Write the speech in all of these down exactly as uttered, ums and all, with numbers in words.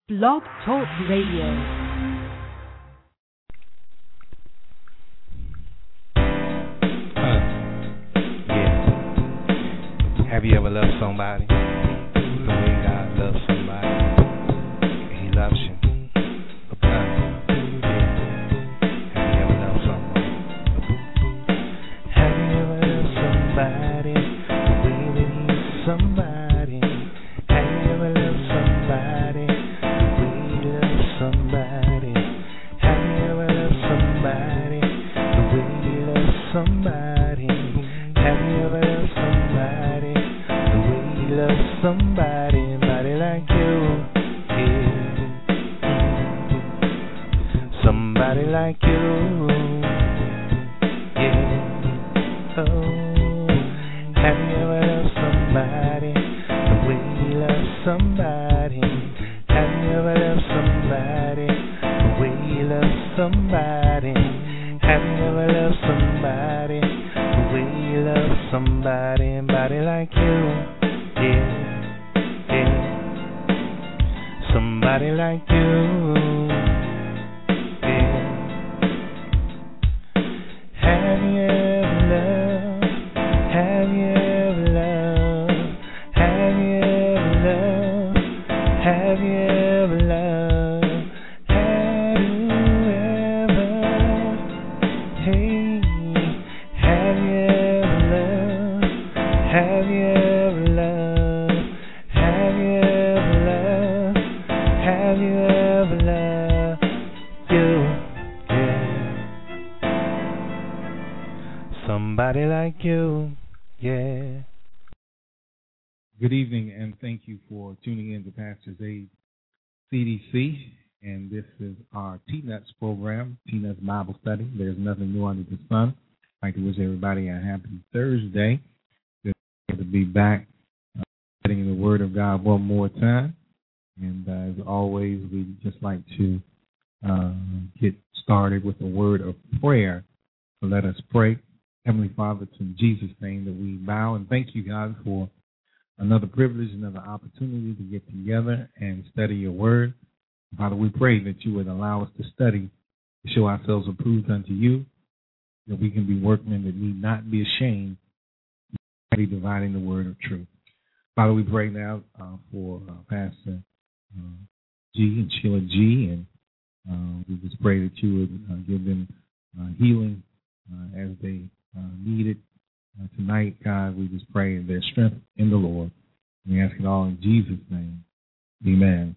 Blog Talk Radio. Uh, yeah. Have you ever loved somebody the way God loves somebody? He loves you. Uh, yeah. Have you ever loved someone? Have you ever loved somebody the way that he's somebody? Have you ever loved somebody the way he loves somebody? Have you ever loved somebody the way he loves somebody? Have you ever loved somebody the way he loves somebody? Somebody like you, yeah. Somebody like you, yeah. Oh, have you ever loved somebody the way he loves somebody? Have you ever loved somebody the way he loves somebody? Have you ever loved somebody the way he loves somebody? Somebody like you, yeah, yeah. Somebody like you, yeah. Have you ever loved? Have you ever loved? Have you ever loved? Have you ever loved? Have you ever? Hey, have you ever loved? Have you ever loved? Have you ever loved? Have you ever loved? You, yeah. Somebody like you, yeah. Good evening, and thank you for tuning in to Pastor's Aid C D C. And this is our T-Nuts program, T-Nuts Bible Study. There's nothing new under the sun. I'd like to wish everybody a happy Thursday. Good to be back, uh, studying the Word of God one more time. And uh, as always, we just like to uh, get started with a word of prayer. So let us pray. Heavenly Father, it's in Jesus' name that we bow and thank you, God, for another privilege, another opportunity to get together and study your word. Father, we pray that you would allow us to study, to show ourselves approved unto you, that we can be workmen that need not be ashamed, be dividing the word of truth. Father, we pray now uh, for uh, Pastor uh, G and Sheila G, and uh, we just pray that you would uh, give them uh, healing uh, as they uh, need it. Uh, tonight, God, we just pray their strength in the Lord. We ask it all in Jesus' name. Amen.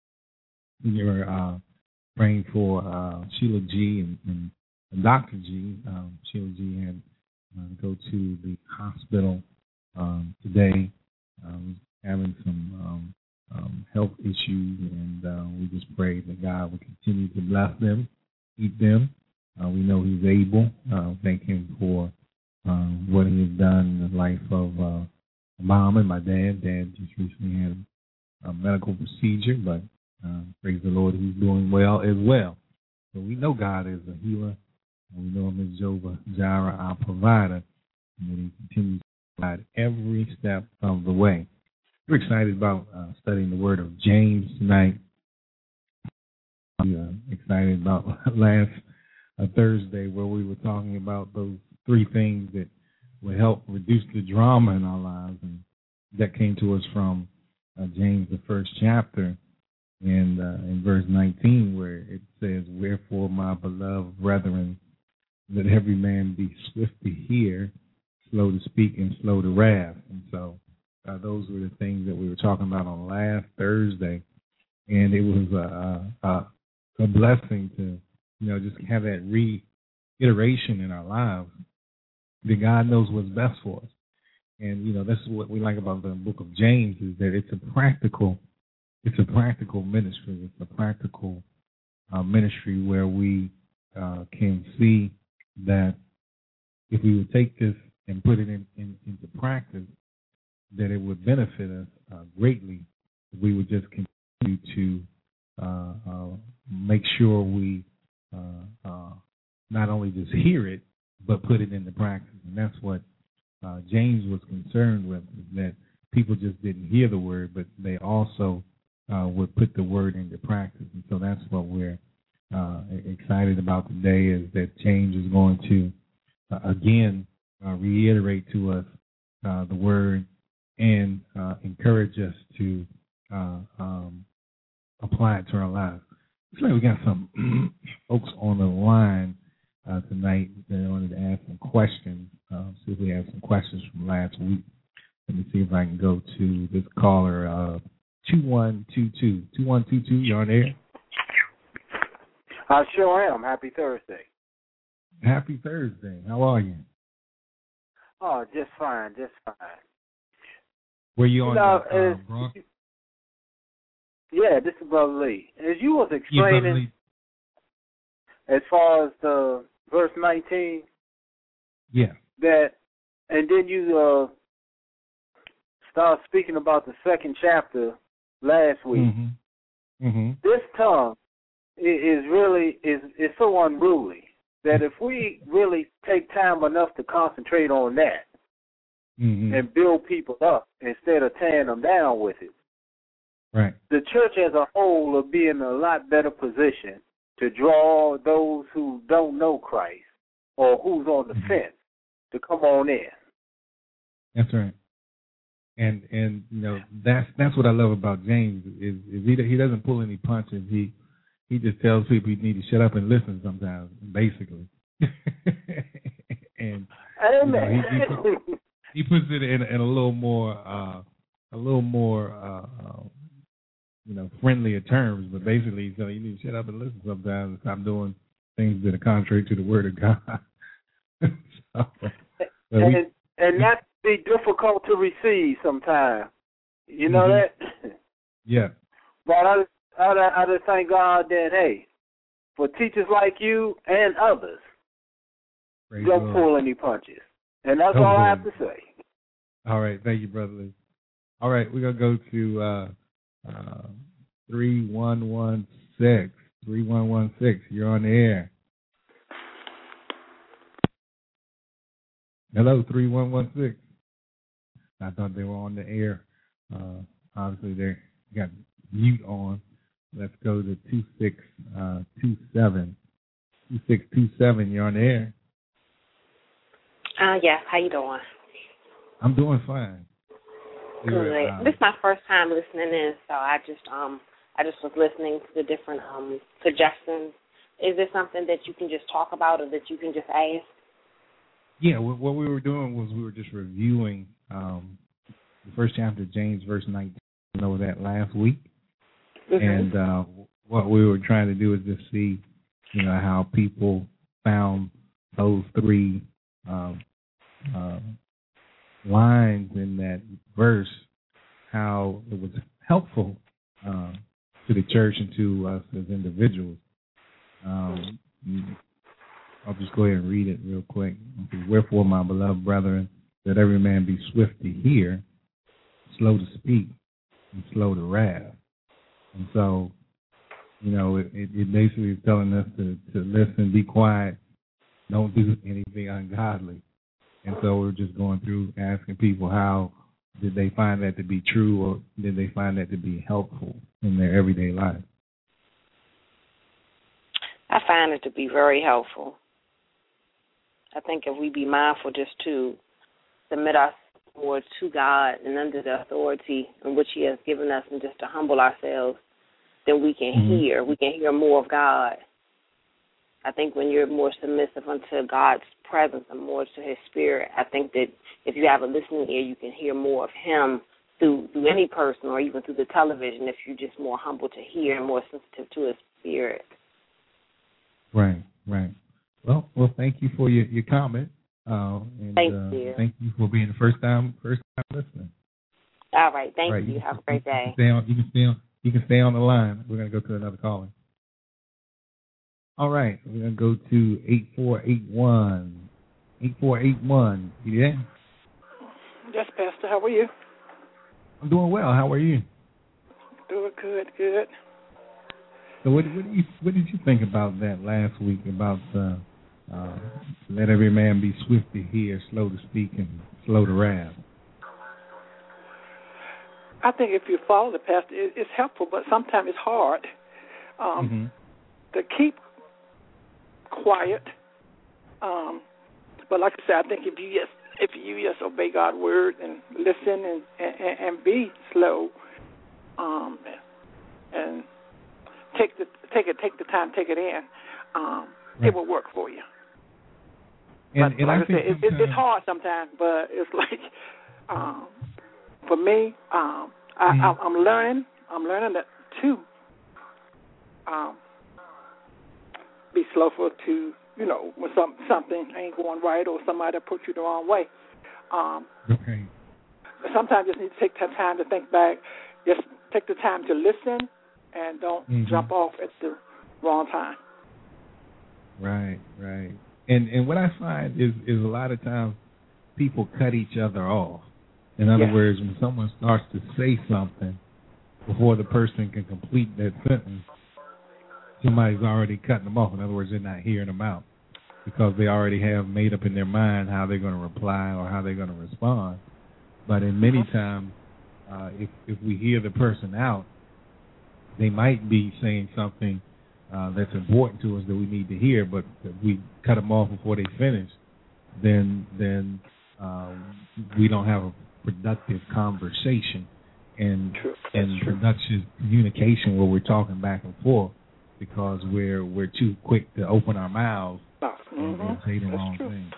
We are uh, praying for uh, Sheila G and, and Doctor G. Um, Sheila G had uh, to go to the hospital um, today, um, having some um, um, health issues, and uh, we just pray that God will continue to bless them, keep them. Uh, we know He's able. Uh, thank Him for uh, what He has done in the life of uh, Mom and my dad. Dad just recently had a medical procedure, but uh, praise the Lord, He's doing well as well. So we know God is a healer, and we know Him as Jehovah Jireh, our provider, and that He continues to provide every step of the way. We're excited about uh, studying the Word of James tonight. We're uh, excited about last uh, Thursday where we were talking about those three things that will help reduce the drama in our lives, and that came to us from uh, James, the first chapter, and uh, in verse nineteen, where it says, "Wherefore, my beloved brethren, let every man be swift to hear, slow to speak, and slow to wrath." And so uh, those were the things that we were talking about on last Thursday, and it was a, a, a blessing to, you know, just have that reiteration in our lives that God knows what's best for us. And, you know, this is what we like about the book of James, is that it's a practical, it's a practical ministry. It's a practical uh, ministry where we uh, can see that if we would take this and put it in, in, into practice, that it would benefit us uh, greatly if we would just continue to uh, uh, make sure we uh, uh, not only just hear it, but put it into practice. And that's what uh, James was concerned with, is that people just didn't hear the word, but they also uh, would put the word into practice. And so that's what we're uh, excited about today, is that James is going to, uh, again, uh, reiterate to us uh, the word and uh, encourage us to uh, um, apply it to our lives. Looks like we got some folks on the line uh, tonight that wanted to ask some questions. Uh, see if we have some questions from last week. Let me see if I can go to this caller, uh, two one two two. two one two two, you're on air. I sure am. Happy Thursday. Happy Thursday. How are you? Oh, just fine, just fine. Were you on you know, the uh, as, Bronx? Yeah, this is Brother Lee. As you was Yeah, explaining, as far as the verse nineteen, yeah, that, and then you uh, start speaking about the second chapter last week. Mm-hmm. Mm-hmm. This tongue is really is is so unruly that if we really take time enough to concentrate on that mm-hmm. and build people up instead of tearing them down with it, right, the church as a whole will be in a lot better position to draw those who don't know Christ or who's on the mm-hmm. fence to come on in. That's right. And and you know that's that's what I love about James is, is he he doesn't pull any punches. He he just tells people you need to shut up and listen sometimes, basically. and you know, he, he, put, he puts it in, in a little more uh, a little more uh, uh, you know friendlier terms, but basically he's saying you need to shut up and listen sometimes and stop doing things that are contrary to the Word of God. so, so and we, and that's be difficult to receive sometimes. You know mm-hmm. that? Yeah. But I, I, I just thank God that, hey, for teachers like you and others, Praise don't Lord. pull any punches. And that's don't all pull. I have to say. All right. Thank you, Brother Lee. All right. We're going to go to uh, uh, three one one six. three one one six. You're on the air. Hello, three one one six. I thought they were on the air. Uh, obviously, they got mute on. Let's go to two six two seven. two six two seven, you're on the air. Uh, yeah, how you doing? I'm doing fine. Good. Uh, this is my first time listening in, so I just um I just was listening to the different um suggestions. Is there something that you can just talk about or that you can just ask? Yeah, what we were doing was we were just reviewing um, the first chapter of James, verse nineteen. You know that last week, mm-hmm. and uh, what we were trying to do is just see, you know, how people found those three um, uh, lines in that verse, how it was helpful uh, to the church and to us as individuals. Um, I'll just go ahead and read it real quick. Wherefore, my beloved brethren, let every man be swift to hear, slow to speak, and slow to wrath. And so, you know, it, it, it basically is telling us to, to listen, be quiet, don't do anything ungodly. And so we're just going through asking people how did they find that to be true, or did they find that to be helpful in their everyday life? I find it to be very helpful. I think if we be mindful just to submit ourselves to God and under the authority in which He has given us, and just to humble ourselves, then we can mm-hmm. hear. We can hear more of God. I think when you're more submissive unto God's presence and more to His Spirit, I think that if you have a listening ear, you can hear more of Him through, through any person or even through the television if you're just more humble to hear and more sensitive to His Spirit. Right, right. Well, well, thank you for your, your comment. Uh, and, thank uh, you. Thank you for being the first time first time listening. All right, thank All right, you. you. Have a great day. You can, stay on, you, can stay on, you can stay on the line. We're going to go to another caller. All right, we're going to go to eight four eight one. eight four eight one. You there? Yes, Pastor. How are you? I'm doing well. How are you? Doing good, good. So what, what, do you, what did you think about that last week, about uh, uh, let every man be swift to hear, slow to speak, and slow to wrath? I think if you follow the pastor, it, it's helpful, but sometimes it's hard um, mm-hmm. to keep quiet. Um, but like I said, I think if you just if you just obey God's word and listen and and, and be slow, um, and take the take it take the time, take it in, um, right. It will work for you. And, but, and like I, I said, it, it, it's hard sometimes, but it's like um, for me, um, I, mm-hmm. I, I'm learning. I'm learning that too. Um, be slowful to, you know, when some, something ain't going right or somebody put you the wrong way. Um, okay. Sometimes you just need to take the time to think back. Just take the time to listen and don't mm-hmm. jump off at the wrong time. Right, right. And and what I find is, is a lot of times people cut each other off. In other yes. words, when someone starts to say something before the person can complete that sentence, somebody's already cutting them off. In other words, they're not hearing them out because they already have made up in their mind how they're going to reply or how they're going to respond. But in many times, uh, if if we hear the person out, they might be saying something uh, that's important to us that we need to hear, but if we cut them off before they finish, then then uh, we don't have a productive conversation and and productive communication where we're talking back and forth because we're we're too quick to open our mouths mm-hmm. and say the That's wrong true. thing.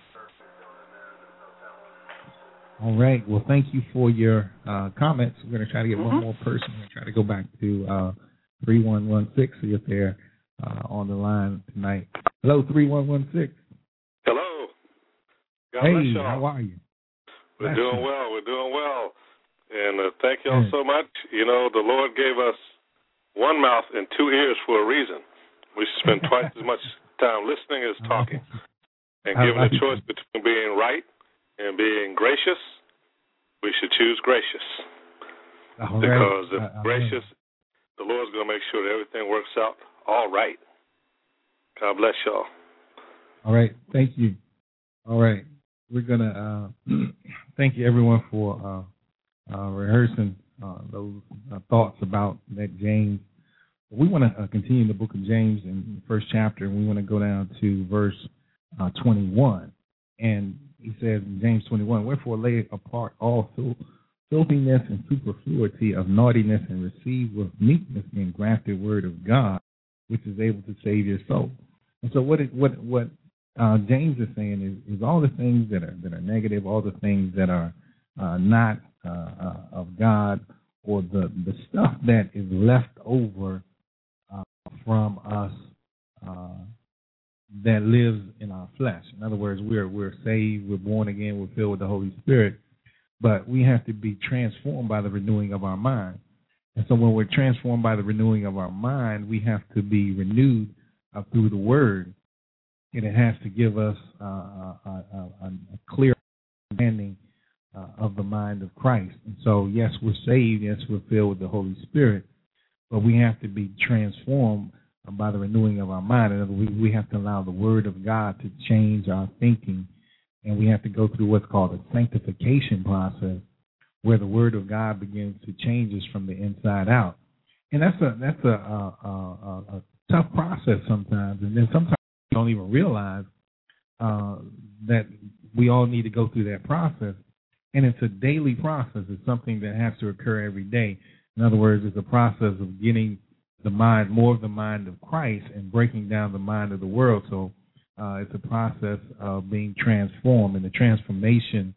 All right. Well, thank you for your uh, comments. We're going to try to get mm-hmm. one more person. We're going to try to go back to uh, three one one six. See if they're uh, on the line tonight. Hello, three one one six. Hello. God hey, bless y'all. How are you? We're bless doing you. well. We're doing well. And uh, thank y'all yeah. so much. You know, the Lord gave us one mouth and two ears for a reason. We should spend twice as much time listening as talking. And given like a choice it. between being right and being gracious, we should choose gracious. All because right. if uh, gracious, the Lord's going to make sure that everything works out all right. God bless y'all. All right. Thank you. All right. We're going to uh, thank you, everyone, for uh, uh, rehearsing uh, those uh, thoughts about that James. We want to uh, continue the book of James in the first chapter, and we want to go down to verse uh, twenty-one. And he says in James twenty-one, wherefore lay apart all filthiness and superfluity of naughtiness, and receive with meekness the engrafted word of God, which is able to save your soul. And so what it, what what uh, James is saying is, is all the things that are that are negative, all the things that are uh, not uh, uh, of God, or the, the stuff that is left over uh, from us uh, that lives in our flesh. In other words, we're we're saved, we're born again, we're filled with the Holy Spirit, but we have to be transformed by the renewing of our mind. And so when we're transformed by the renewing of our mind, we have to be renewed uh, through the Word, and it has to give us uh, a, a, a clear understanding uh, of the mind of Christ. And so, yes, we're saved, yes, we're filled with the Holy Spirit, but we have to be transformed by the renewing of our mind. In other words, we have to allow the Word of God to change our thinking, and we have to go through what's called a sanctification process, where the Word of God begins to change us from the inside out. And that's a that's a, a, a, a tough process sometimes, and then sometimes we don't even realize uh, that we all need to go through that process. And it's a daily process. It's something that has to occur every day. In other words, it's a process of getting the mind, more of the mind of Christ, and breaking down the mind of the world. So uh, it's a process of being transformed, and the transformation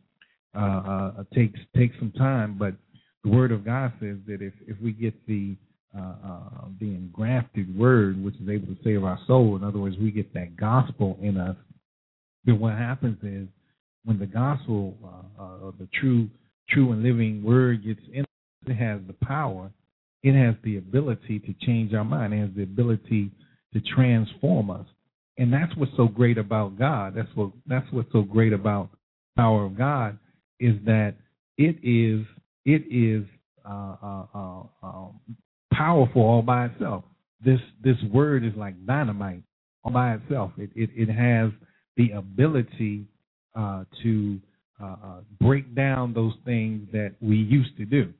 uh, uh, takes takes some time. But the Word of God says that if, if we get the uh, uh, the engrafted Word, which is able to save our soul, in other words, we get that gospel in us, then what happens is when the gospel, uh, uh, the true, true and living Word gets in us, it has the power. It has the ability to change our mind. It has the ability to transform us. And that's what's so great about God. That's what that's what's so great about the power of God, is that it is it is uh, uh, uh, uh, powerful all by itself. This this word is like dynamite all by itself. It it, it has the ability uh, to uh, uh, break down those things that we used to do.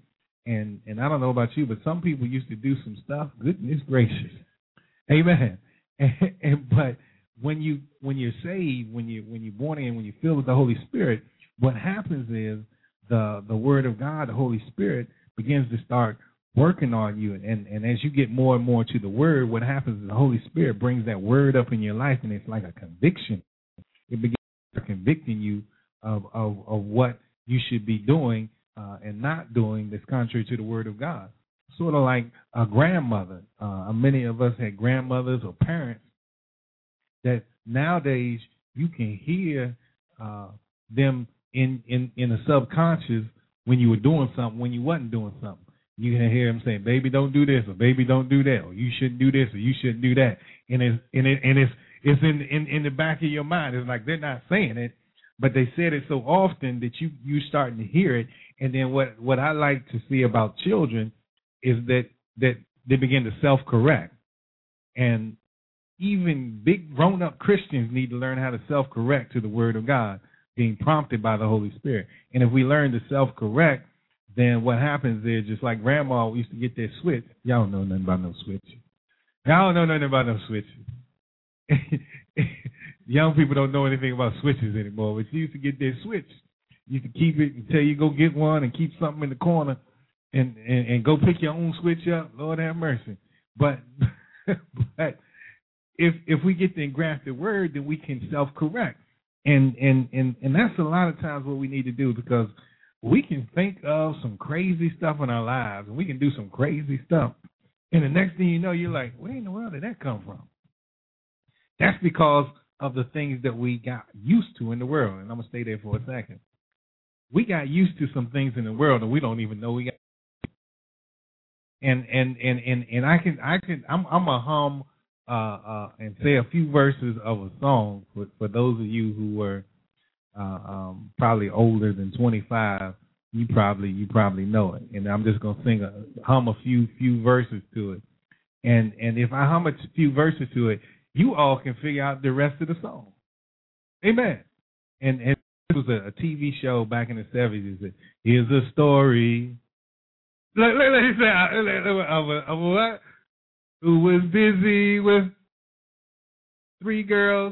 And and I don't know about you, but some people used to do some stuff. Goodness gracious, amen. And, and but when you when you're saved, when you when you're born again, when you're filled with the Holy Spirit, what happens is the the Word of God, the Holy Spirit, begins to start working on you. And and as you get more and more to the Word, what happens is the Holy Spirit brings that Word up in your life, and it's like a conviction. It begins convicting you of of, of what you should be doing. Uh, and not doing that's contrary to the Word of God. Sort of like a grandmother. Uh, many of us had grandmothers or parents that nowadays you can hear uh, them in, in, in the subconscious when you were doing something, when you wasn't doing something. You can hear them saying, baby, don't do this, or baby, don't do that, or you shouldn't do this, or you shouldn't do that. And it's, and it, and it's, it's in, in, in the back of your mind. It's like they're not saying it, but they said it so often that you you starting to hear it. And then what, what I like to see about children is that that they begin to self-correct. And even big grown-up Christians need to learn how to self-correct to the Word of God, being prompted by the Holy Spirit. And if we learn to self-correct, then what happens is, just like Grandma used to get that switch. Y'all don't know nothing about no switches. Y'all don't know nothing about no switches. Young people don't know anything about switches anymore, but you used to get that switch. You used to keep it until you go get one and keep something in the corner and, and, and go pick your own switch up. Lord have mercy. But but if if we get the engrafted Word, then we can self-correct. And, and, and, and that's a lot of times what we need to do, because we can think of some crazy stuff in our lives, and we can do some crazy stuff. And the next thing you know, you're like, where in the world did that come from? That's because of the things that we got used to in the world. And I'm going to stay there for a second. We got used to some things in the world and we don't even know we got. And and and and, and I can I can I'm I'm a hum uh, uh, and say a few verses of a song for, for those of you who were uh, um, probably older than twenty-five. You probably you probably know it. And I'm just gonna sing a hum a few few verses to it. And and if I hum a few verses to it, you all can figure out the rest of the song. Amen. And and it was a, a T V show back in the seventies. Here's a story. Let, let, let me say, of a, of a what? Who was busy with three girls.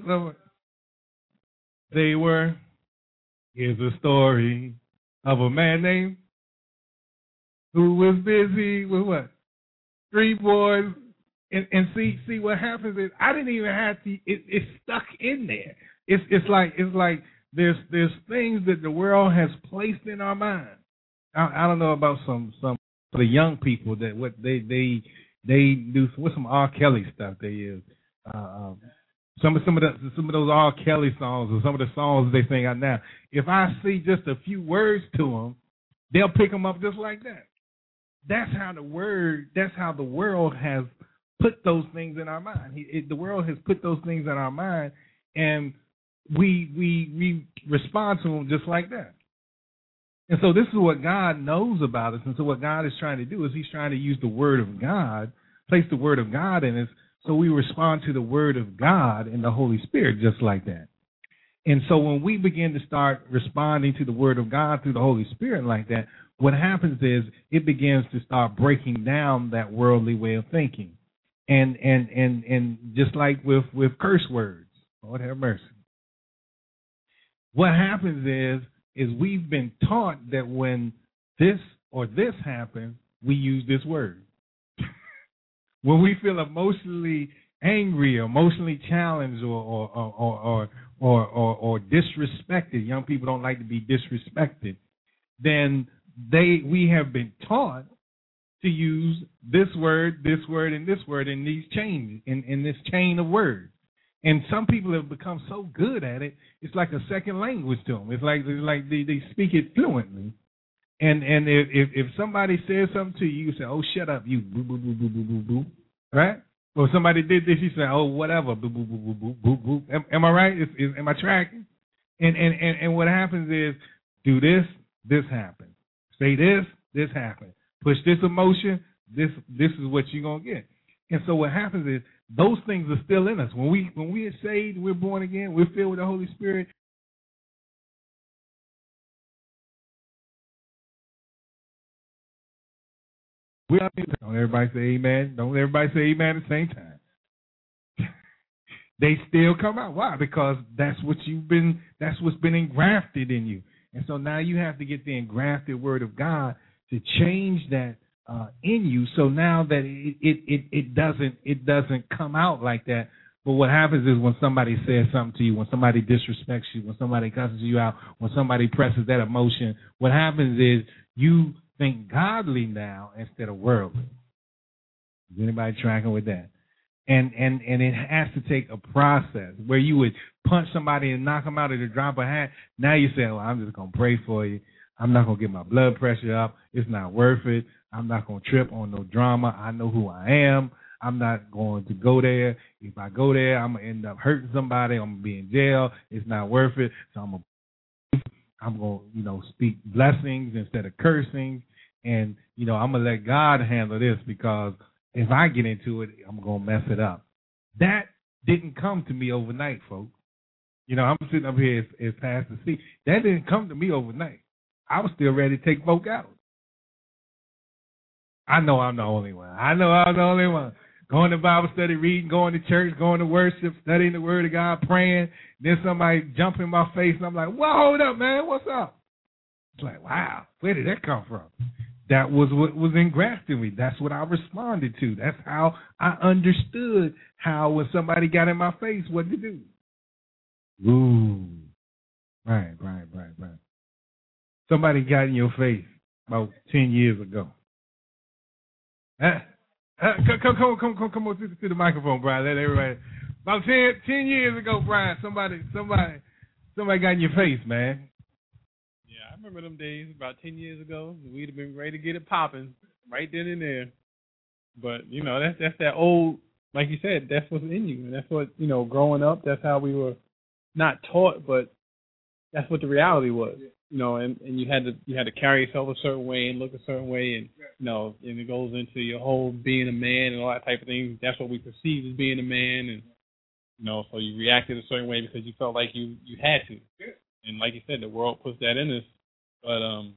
They were. Here's a story of a man named who was busy with what? Three boys. And, and see, see what happens is I didn't even have to. It, it's stuck in there. It's it's like it's like there's there's things that the world has placed in our mind. I, I don't know about some some of the young people that what they they they do with some R. Kelly stuff they use. Uh, um, some of some of the some of those R. Kelly songs or some of the songs they sing out now. If I see just a few words to them, they'll pick them up just like that. That's how the word. That's how the world has put those things in our mind. He, it, the world has put those things in our mind, and we we we respond to them just like that. And so this is what God knows about us. And so what God is trying to do is he's trying to use the Word of God, place the Word of God in us, so we respond to the Word of God and the Holy Spirit just like that. And so when we begin to start responding to the Word of God through the Holy Spirit like that, what happens is it begins to start breaking down that worldly way of thinking. And and and and just like with, with curse words, Lord have mercy. What happens is is we've been taught that when this or this happens, we use this word. When we feel emotionally angry, or emotionally challenged, or or or or or, or, or disrespected, young people don't like to be disrespected, then they we have been taught to use this word, this word, and this word in these chains, in, in this chain of words. And some people have become so good at it, it's like a second language to them. It's like it's like they, they speak it fluently. And and if, if if somebody says something to you, you say, oh, shut up, you, boo, boo, boo, boo, boo, boo, boo, right? Or if somebody did this, you say, oh, whatever, boo, boo, boo, boo, boo, boo, boo. Am, am I right? Is, is, am I tracking? And, and, and, and what happens is, do this, this happens. Say this, this happens. Push this emotion, this this is what you're going to get. And so what happens is those things are still in us. When we when we are saved, we're born again, we're filled with the Holy Spirit, We don't everybody say amen. Don't everybody say amen at the same time. They still come out. Why? Because that's what you've been. That's what's been engrafted in you. And so now you have to get the engrafted word of God to change that uh, in you. So now that it, it it it doesn't it doesn't come out like that. But what happens is when somebody says something to you, when somebody disrespects you, when somebody cusses you out, when somebody presses that emotion, what happens is you think godly now instead of worldly. Is anybody tracking with that? And and and it has to take a process where you would punch somebody and knock them out at the drop of a hat. Now you say, well, I'm just going to pray for you. I'm not going to get my blood pressure up. It's not worth it. I'm not going to trip on no drama. I know who I am. I'm not going to go there. If I go there, I'm going to end up hurting somebody. I'm going to be in jail. It's not worth it. So I'm going to, I'm going to, you know, speak blessings instead of cursing. And, you know, I'm going to let God handle this because if I get into it, I'm going to mess it up. That didn't come to me overnight, folks. You know, I'm sitting up here as, as Pastor C. That didn't come to me overnight. I was still ready to take folk out. I know I'm the only one. I know I'm the only one. Going to Bible study, reading, going to church, going to worship, studying the Word of God, praying. Then somebody jump in my face, and I'm like, whoa, hold up, man, what's up? It's like, wow, where did that come from? That was what was engrafted in me. That's what I responded to. That's how I understood how when somebody got in my face, what to do. Ooh, right, right, right, right. Somebody got in your face about ten years ago. Huh? Uh, come, come, come, come, come on to, to the microphone, Brian. Let everybody. About ten, ten years ago, Brian, somebody, somebody, somebody got in your face, man. Yeah, I remember them days about ten years ago. We'd have been ready to get it popping right then and there. But you know, that's that's that old, like you said, that's what's in you, and that's what you know. Growing up, that's how we were not taught, but that's what the reality was. You know, and, and you had to you had to carry yourself a certain way and look a certain way, and you know, and it goes into your whole being a man and all that type of thing. That's what we perceive as being a man, and you know, so you reacted a certain way because you felt like you, you had to. And like you said, the world puts that in us, but um,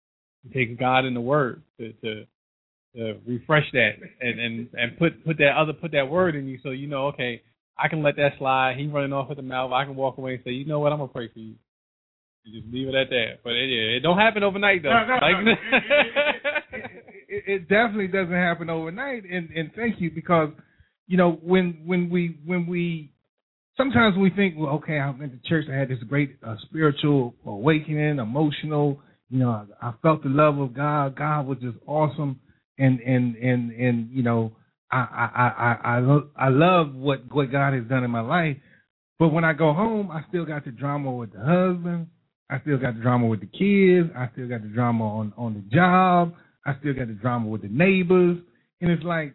it takes God in the Word to, to to refresh that and, and, and put put that other put that word in you, so you know, okay, I can let that slide. He running off with the mouth. I can walk away and say, you know what, I'm gonna pray for you. And just leave it at that. But it, it don't happen overnight, though. No, no, like, no. it, it, it definitely doesn't happen overnight. And, and thank you, because you know when when we when we sometimes we think, well, okay, I went to church. I had this great uh, spiritual awakening, emotional. You know, I, I felt the love of God. God was just awesome, and and and and you know, I I I I, I love what what God has done in my life. But when I go home, I still got the drama with the husband. I still got the drama with the kids. I still got the drama on, on the job. I still got the drama with the neighbors. And it's like,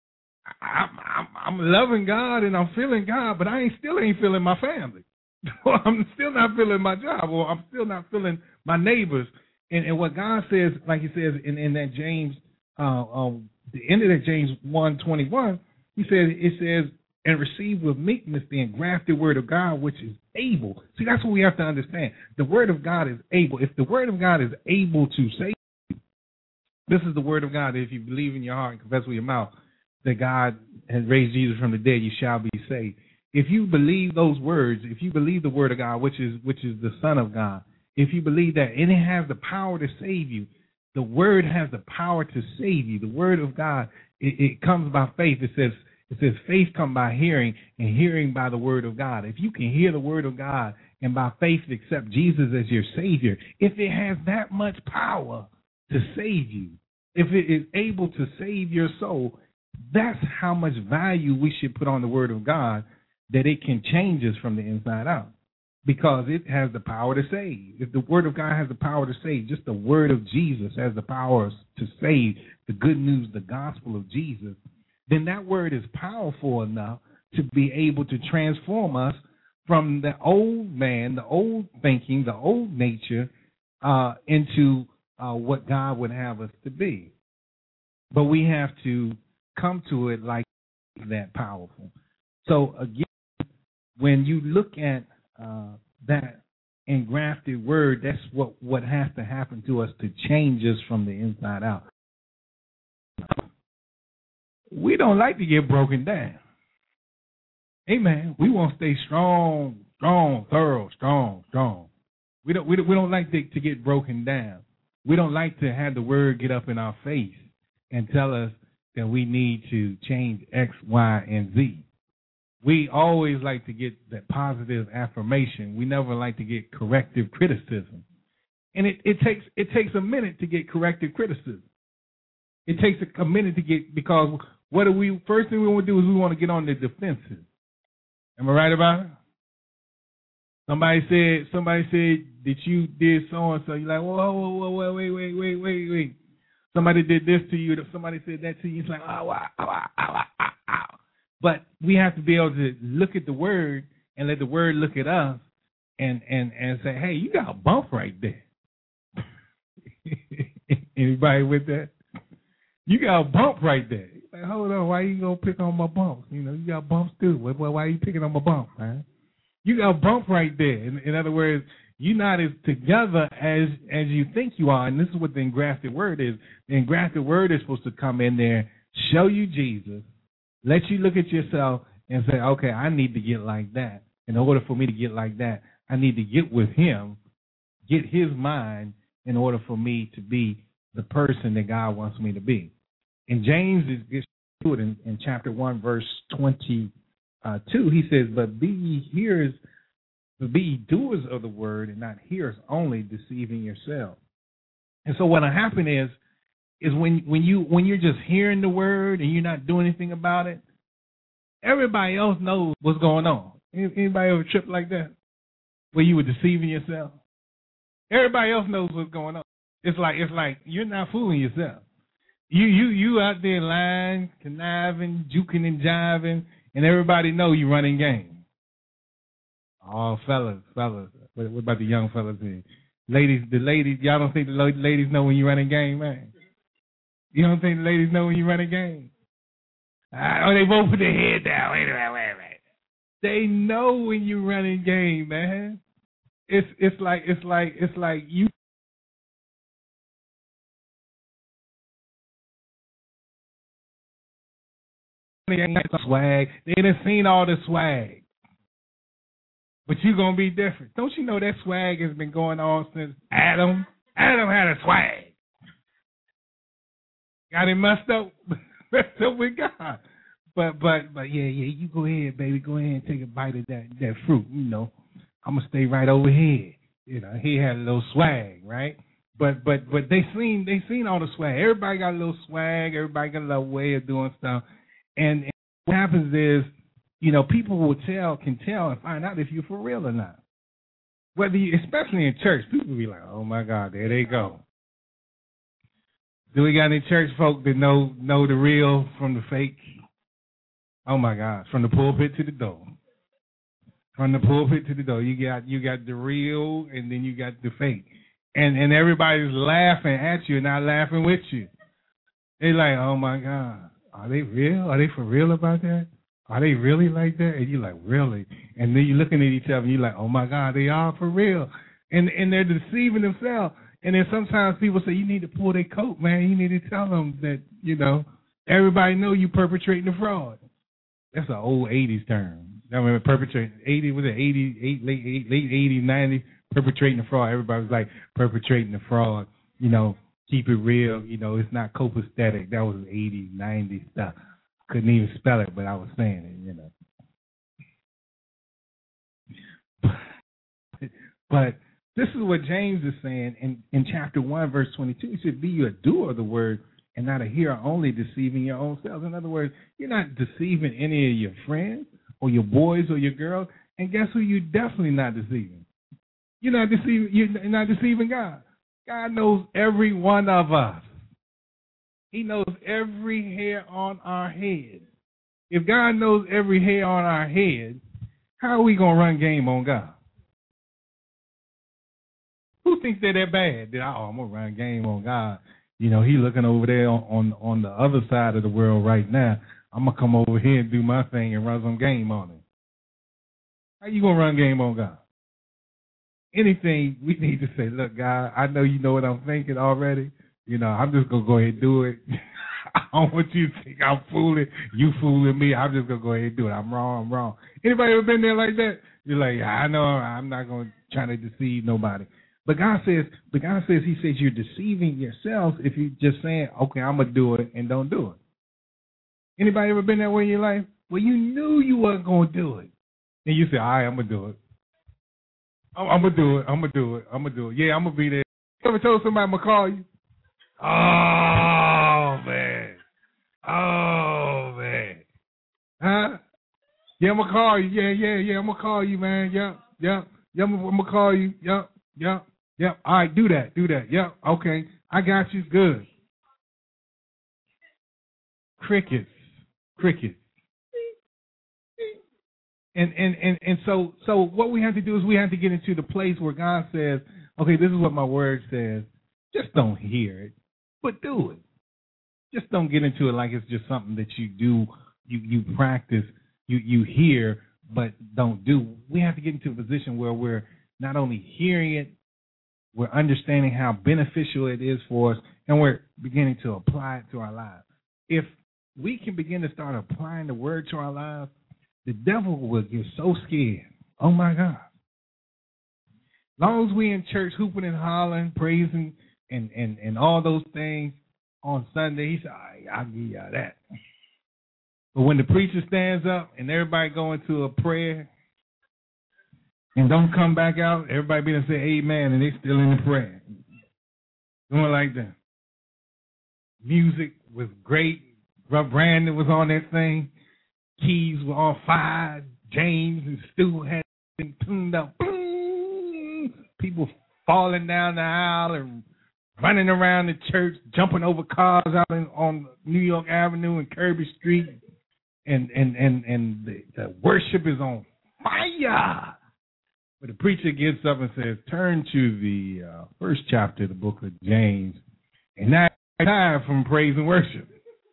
I'm, I'm, I'm loving God and I'm feeling God, but I ain't still ain't feeling my family. I'm still not feeling my job, or I'm still not feeling my neighbors. And, and what God says, like he says in, in that James, uh, um, the end of that James one twenty-one, he says, it says, and receive with meekness the engrafted word of God, which is able. See, that's what we have to understand. The word of God is able. If the word of God is able to save you, this is the word of God. If you believe in your heart and confess with your mouth that God has raised Jesus from the dead, you shall be saved. If you believe those words, if you believe the word of God, which is which is the Son of God, if you believe that, and it has the power to save you, the word has the power to save you. The word of God, it, it comes by faith. It says, It says faith come by hearing, and hearing by the word of God. If you can hear the word of God and by faith accept Jesus as your Savior, if it has that much power to save you, if it is able to save your soul, that's how much value we should put on the word of God, that it can change us from the inside out, because it has the power to save. If the word of God has the power to save, just the word of Jesus has the power to save, the good news, the gospel of Jesus, then that word is powerful enough to be able to transform us from the old man, the old thinking, the old nature, uh, into uh, what God would have us to be. But we have to come to it like that powerful. So again, when you look at uh, that engrafted word, that's what, what has to happen to us to change us from the inside out. we don't like to get broken down. Amen. We want to stay strong, strong, thorough, strong, strong. We don't, we don't, we don't like to, to get broken down. We don't like to have the word get up in our face and tell us that we need to change X, Y, and Z. We always like to get that positive affirmation. We never like to get corrective criticism. And it, it takes it takes a minute to get corrective criticism. It takes a, a minute to get, because what do we, first thing we want to do is we want to get on the defensive. Am I right about it? Somebody said, somebody said that you did so and so. You're like, whoa, whoa, whoa, whoa, wait, wait, wait, wait, wait. Somebody did this to you. Somebody said that to you. It's like, ow, ow, ow, ow, ow, ow. But we have to be able to look at the word and let the word look at us and and and say, hey, you got a bump right there. Anybody with that? You got a bump right there. Like, hold on, why you gonna pick on my bumps? You know, you got bumps too. Why, why are you picking on my bump, man? You got a bump right there. In, in other words, you're not as together as as you think you are. And this is what the engrafted word is. The engrafted word is supposed to come in there, show you Jesus, let you look at yourself and say, okay, I need to get like that. In order for me to get like that, I need to get with him, get his mind in order for me to be the person that God wants me to be. And James is to it in, in chapter one, verse twenty-two. He says, but be ye hearers, but be ye doers of the word and not hearers only, deceiving yourselves. And so what will happen is, is when, when you when you're just hearing the word and you're not doing anything about it, everybody else knows what's going on. Anybody ever trip like that? Where you were deceiving yourself? Everybody else knows what's going on. It's like it's like you're not fooling yourself. You you you out there lying, conniving, juking and jiving, and everybody know you running game. Oh, fellas, fellas. What, what about the young fellas here? Ladies, the ladies, y'all don't think the ladies know when you running game, man? You don't think the ladies know when you running game? Oh, they both put their head down. Wait a minute, wait a minute. They know when you running game, man. It's it's like it's like it's like you. Swag. They done seen all the swag. But you gonna be different. Don't you know that swag has been going on since Adam? Adam had a swag. Got him messed up, messed up with God. But but but yeah, yeah, you go ahead, baby. Go ahead and take a bite of that, that fruit. You know, I'm gonna stay right over here. You know, he had a little swag, right? But but but they seen they seen all the swag. Everybody got a little swag. Everybody got a little way of doing stuff. And, and what happens is, you know, people will tell, can tell and find out if you're for real or not. Whether you, especially in church, people will be like, oh my God, there they go. Do we got any church folk that know know the real from the fake? Oh my God, from the pulpit to the door. From the pulpit to the door. You got you got the real and then you got the fake. And and everybody's laughing at you and not laughing with you. They're like, oh my God. Are they real? Are they for real about that? Are they really like that? And you're like, really? And then you're looking at each other and you're like, oh my God, they are for real. And and they're deceiving themselves. And then sometimes people say, you need to pull their coat, man. You need to tell them that, you know, everybody know you perpetrating the fraud. That's an old eighties term. I mean, perpetrating, eighty, was it eighty, eight, late, late eighties, nineties, perpetrating the fraud. Everybody was like, perpetrating the fraud, you know. Keep it real, you know, it's not copacetic. That was eighties, nineties stuff. Couldn't even spell it, but I was saying it, you know. But this is what James is saying in, in chapter one, verse twenty-two. He said, be you a doer of the word and not a hearer only, deceiving your own selves. In other words, you're not deceiving any of your friends or your boys or your girls. And guess who you're definitely not deceiving? You're not deceiving, you're not deceiving God. God knows every one of us. He knows every hair on our head. If God knows every hair on our head, how are we going to run game on God? Who thinks they're that bad? That, oh, I'm going to run game on God. You know, he looking over there on, on, on the other side of the world right now. I'm going to come over here and do my thing and run some game on him. How you going to run game on God? Anything, we need to say, look, God, I know you know what I'm thinking already. You know, I'm just going to go ahead and do it. I don't want you to think I'm fooling, you fooling me. I'm just going to go ahead and do it. I'm wrong, I'm wrong. Anybody ever been there like that? You're like, I know I'm not going to try to deceive nobody. But God says, but God says, he says you're deceiving yourself if you're just saying, okay, I'm going to do it and don't do it. Anybody ever been that way in your life? Well, you knew you wasn't going to do it. And you say, all right, I'm going to do it. I'm, I'm going to do it. I'm going to do it. I'm going to do it. Yeah, I'm going to be there. You ever told somebody I'm going to call you? Oh, man. Oh, man. Huh? Yeah, I'm going to call you. Yeah, yeah, yeah, I'm going to call you, man. Yep, yep. Yeah, I'm going to call you. Yep, yep, yep. All right, do that, do that. Yep, okay. I got you. Good. Crickets. Crickets. And, and, and, and so so what we have to do is we have to get into the place where God says, okay, this is what my word says. Just don't hear it, but do it. Just don't get into it like it's just something that you do, you, you practice, you, you hear, but don't do. We have to get into a position where we're not only hearing it, we're understanding how beneficial it is for us, and we're beginning to apply it to our lives. If we can begin to start applying the word to our lives, the devil will get so scared. Oh, my God. As long as we in church hooping and hollering, praising, and, and, and all those things on Sunday, he said, all right, I'll give y'all that. But when the preacher stands up and everybody go into a prayer and don't come back out, everybody be to say amen, and they still in the prayer. Doing like that. Music was great. Brandon was on that thing. Keys were on fire. James and Stu had been tuned up. People falling down the aisle and running around the church, jumping over cars out in, on New York Avenue and Kirby Street. And and and, and the, the worship is on fire. But the preacher gets up and says, turn to the uh, first chapter of the book of James. And now time from praise and worship.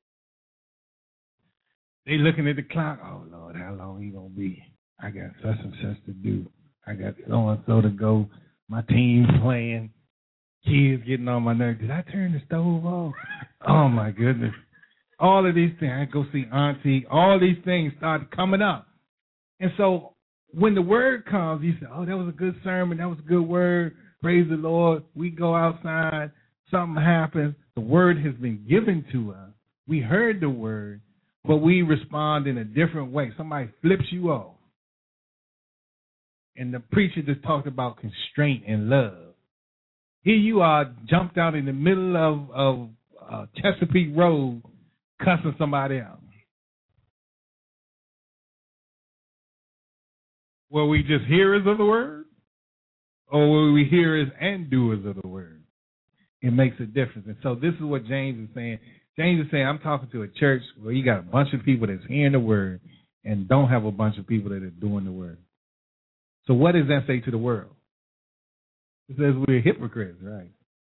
They looking at the clock. Oh, Lord, how long he going to be? I got such and such to do. I got so-and-so to go. My team playing. Kids getting on my nerves. Did I turn the stove off? Oh, my goodness. All of these things. I go see Auntie. All these things started coming up. And so when the word comes, you say, oh, that was a good sermon. That was a good word. Praise the Lord. We go outside. Something happens. The word has been given to us. We heard the word. But we respond in a different way. Somebody flips you off. And the preacher just talked about constraint and love. Here you are, jumped out in the middle of, of uh, Chesapeake Road, cussing somebody out. Were we just hearers of the word? Or were we hearers and doers of the word? It makes a difference. And so this is what James is saying. James is saying, I'm talking to a church where you got a bunch of people that's hearing the word and don't have a bunch of people that are doing the word. So what does that say to the world? It says we're hypocrites, right?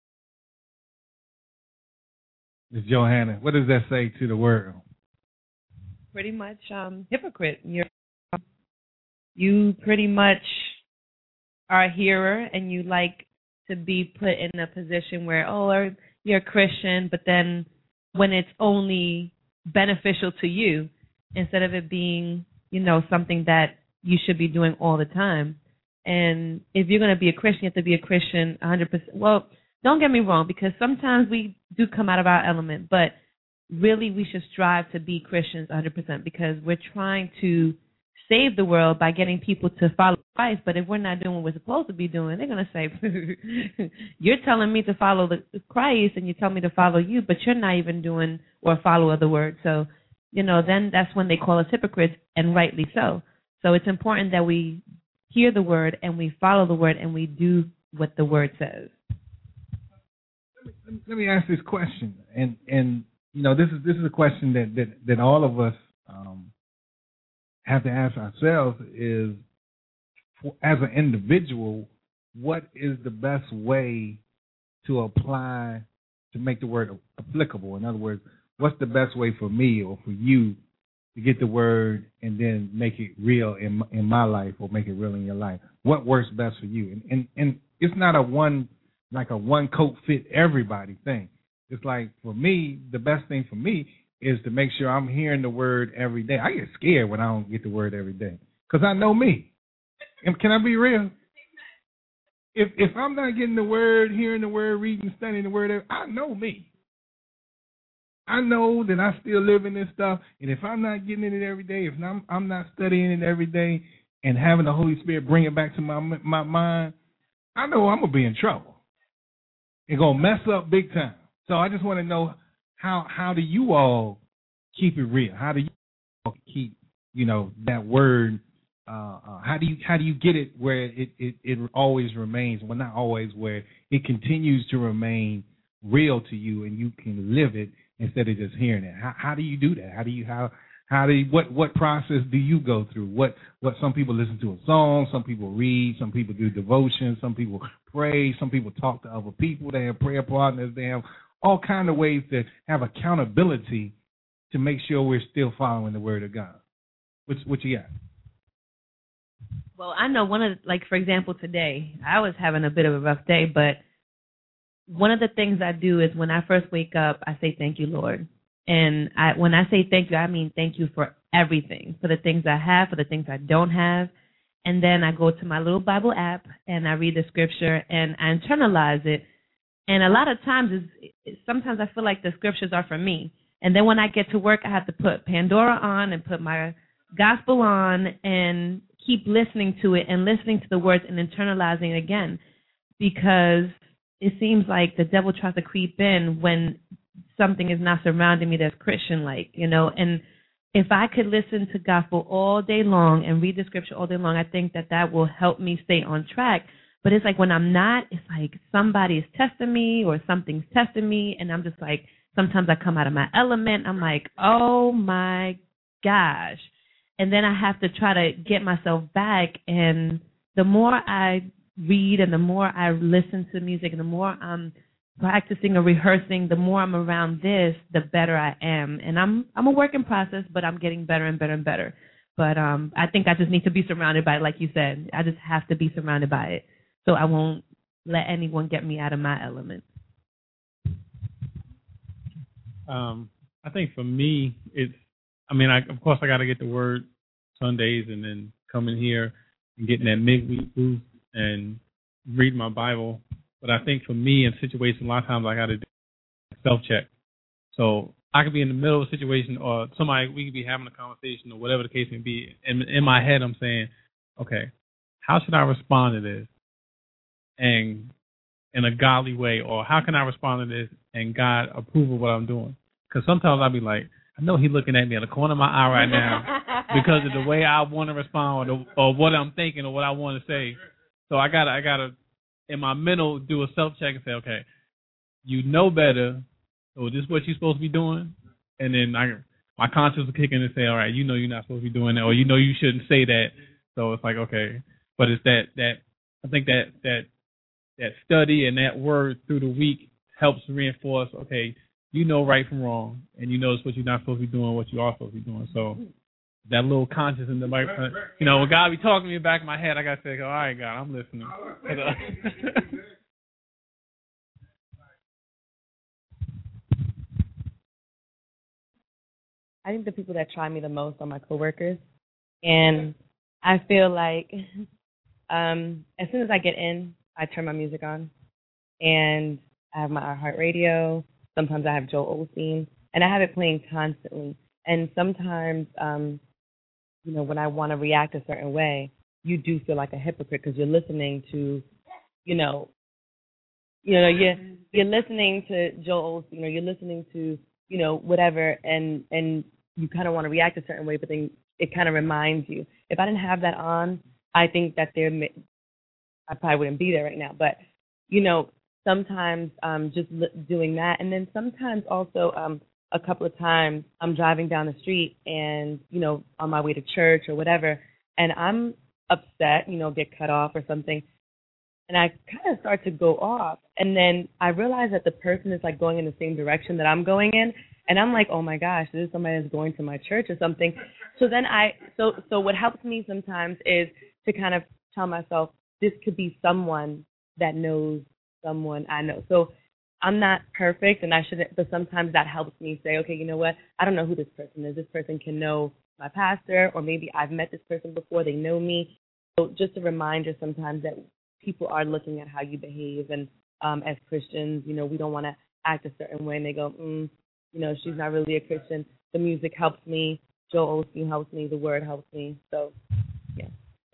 Miz Johanna, what does that say to the world? Pretty much um, hypocrite. You're, you pretty much are a hearer and you like to be put in a position where, oh, you're a Christian, but then when it's only beneficial to you instead of it being, you know, something that you should be doing all the time. And if you're going to be a Christian, you have to be a Christian one hundred percent. Well, don't get me wrong, because sometimes we do come out of our element, but really we should strive to be Christians one hundred percent because we're trying to save the world by getting people to follow Christ. But if we're not doing what we're supposed to be doing, they're going to say, you're telling me to follow the Christ and you tell me to follow you, but you're not even doing or follow the word. So, you know, then that's when they call us hypocrites, and rightly so. So it's important that we hear the word and we follow the word and we do what the word says. Let me, let me ask this question. And, and you know, this is this is a question that, that, that all of us um, have to ask ourselves is, as an individual, what is the best way to apply, to make the word applicable? In other words, what's the best way for me or for you to get the word and then make it real in in my life or make it real in your life? What works best for you? And and, and it's not a one, like a one coat fit everybody thing. it's like for me, the best thing for me is to make sure I'm hearing the word every day. I get scared when I don't get the word every day because I know me. And can I be real? If if I'm not getting the word, hearing the word, reading, studying the word, I know me. I know that I still live in this stuff, and if I'm not getting in it every day, if I'm, I'm not studying it every day and having the Holy Spirit bring it back to my my mind, I know I'm going to be in trouble. It's going to mess up big time. So I just want to know how how do you all keep it real? How do you all keep, you know, that word, uh, uh, how do you how do you get it where it, it, it always remains, well, not always, where it continues to remain real to you and you can live it instead of just hearing it? How, how do you do that? How do you how how do you, what what process do you go through? What what some people listen to a song, some people read, some people do devotion, some people pray, some people talk to other people. They have prayer partners. They have all kind of ways to have accountability to make sure we're still following the Word of God. What what you got? Well, I know one of, like, for example, today, I was having a bit of a rough day, but one of the things I do is when I first wake up, I say, thank you, Lord. And I, when I say thank you, I mean thank you for everything, for the things I have, for the things I don't have. And then I go to my little Bible app and I read the scripture and I internalize it. And a lot of times, it's, sometimes I feel like the scriptures are for me. And then when I get to work, I have to put Pandora on and put my gospel on and keep listening to it and listening to the words and internalizing it again, because it seems like the devil tries to creep in when something is not surrounding me that's Christian-like, you know. And if I could listen to gospel all day long and read the scripture all day long, I think that that will help me stay on track. But it's like when I'm not, it's like somebody is testing me or something's testing me, and I'm just like, sometimes I come out of my element. I'm like, oh, my gosh. And then I have to try to get myself back. And the more I read and the more I listen to music and the more I'm practicing or rehearsing, the more I'm around this, the better I am. And I'm I'm a work in process, but I'm getting better and better and better. But um, I think I just need to be surrounded by it, like you said. I just have to be surrounded by it so I won't let anyone get me out of my element. Um, I think for me, it's, I mean, I, of course, I got to get the word Sundays and then come in here and getting that midweek boost and read my Bible. But I think for me in situations, a lot of times I got to do self-check. So I could be in the middle of a situation or somebody, we could be having a conversation or whatever the case may be. And in my head, I'm saying, okay, how should I respond to this? And in a godly way, or how can I respond to this and God approve of what I'm doing? Because sometimes I'll be like, I know he's looking at me in the corner of my eye right now because of the way I want to respond or, the, or what I'm thinking or what I want to say. So I gotta, I gotta, in my mental, do a self check and say, okay, you know better. So is this what you're supposed to be doing? And then I, my conscience will kick in and say, all right, you know you're not supposed to be doing that, or you know you shouldn't say that. So it's like, okay, but it's that that I think that that that study and that word through the week helps reinforce, okay, you know right from wrong, and you notice what you're not supposed to be doing, what you are supposed to be doing. So that little conscience in the mic, you know, when God be talking to me back in my head, I got to say, all right, God, I'm listening. I think the people that try me the most are my coworkers, and I feel like um, as soon as I get in, I turn my music on, and I have my iHeartRadio. Sometimes I have Joel Osteen, and I have it playing constantly. And sometimes, um, you know, when I want to react a certain way, you do feel like a hypocrite because you're listening to, you know, you know, you're you're listening to Joel Osteen, or you're listening to, you know, whatever, and and you kind of want to react a certain way, but then it kind of reminds you. If I didn't have that on, I think that there, I probably wouldn't be there right now. But, you know, sometimes um, just doing that. And then sometimes also um, a couple of times I'm driving down the street and, you know, on my way to church or whatever, and I'm upset, you know, get cut off or something. And I kind of start to go off. And then I realize that the person is like going in the same direction that I'm going in. And I'm like, oh my gosh, this is somebody that's going to my church or something. So then I, so so what helps me sometimes is to kind of tell myself, this could be someone that knows someone I know. So I'm not perfect, and I shouldn't, but sometimes that helps me say, okay, you know what? I don't know who this person is. This person can know my pastor, or maybe I've met this person before. They know me. So just a reminder sometimes that people are looking at how you behave, and um, as Christians, you know, we don't want to act a certain way, and they go, mm, you know, she's not really a Christian. The music helps me. Joel Osteen helps me. The word helps me. So, yeah.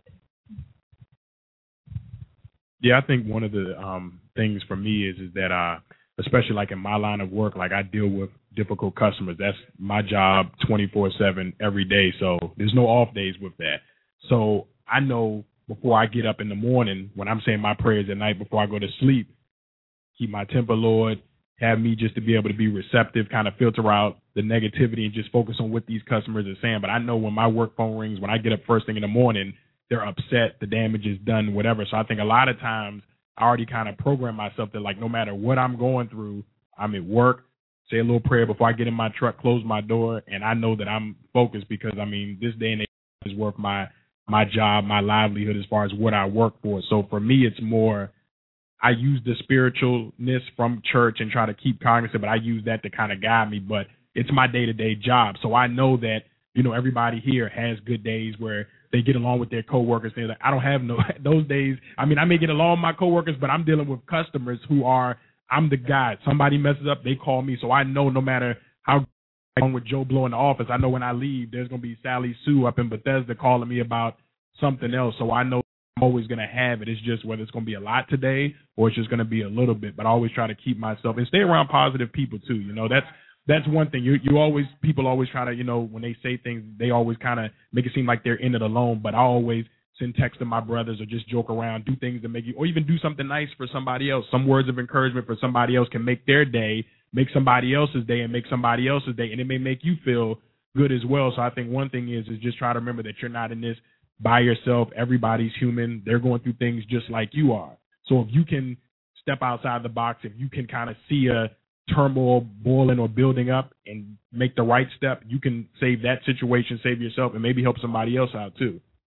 Yeah, I think one of the um, things for me is is that, uh, especially like in my line of work, like I deal with difficult customers. That's my job twenty-four seven every day. So there's no off days with that. So I know before I get up in the morning, when I'm saying my prayers at night before I go to sleep, keep my temper, Lord, have me just to be able to be receptive, kind of filter out the negativity and just focus on what these customers are saying. But I know when my work phone rings, when I get up first thing in the morning, they're upset, the damage is done, whatever. So I think a lot of times I already kind of program myself that, like, no matter what I'm going through, I'm at work, say a little prayer before I get in my truck, close my door, and I know that I'm focused because, I mean, this day and age is worth my my job, my livelihood as far as what I work for. So for me, it's more I use the spiritualness from church and try to keep cognizant, but I use that to kind of guide me. But it's my day-to-day job. So I know that, you know, everybody here has good days where they get along with their coworkers. They're like, I don't have no those days. I mean, I may get along with my coworkers, but I'm dealing with customers who are, I'm the guy. Somebody messes up, they call me. So I know no matter how I'm with Joe Blow in the office, I know when I leave, there's going to be Sally Sue up in Bethesda calling me about something else. So I know I'm always going to have it. It's just whether it's going to be a lot today or it's just going to be a little bit. But I always try to keep myself and stay around positive people too. You know, that's that's one thing. You you always people always try to, you know, when they say things, they always kind of make it seem like they're in it alone. But I always send text to my brothers or just joke around, do things that make you, or even do something nice for somebody else. Some words of encouragement for somebody else can make their day, make somebody else's day, and make somebody else's day, and it may make you feel good as well. So I think one thing is is just try to remember that you're not in this by yourself. Everybody's human. They're going through things just like you are. So if you can step outside the box, if you can kind of see a turmoil boiling or building up and make the right step, you can save that situation, save yourself, and maybe help somebody else out too.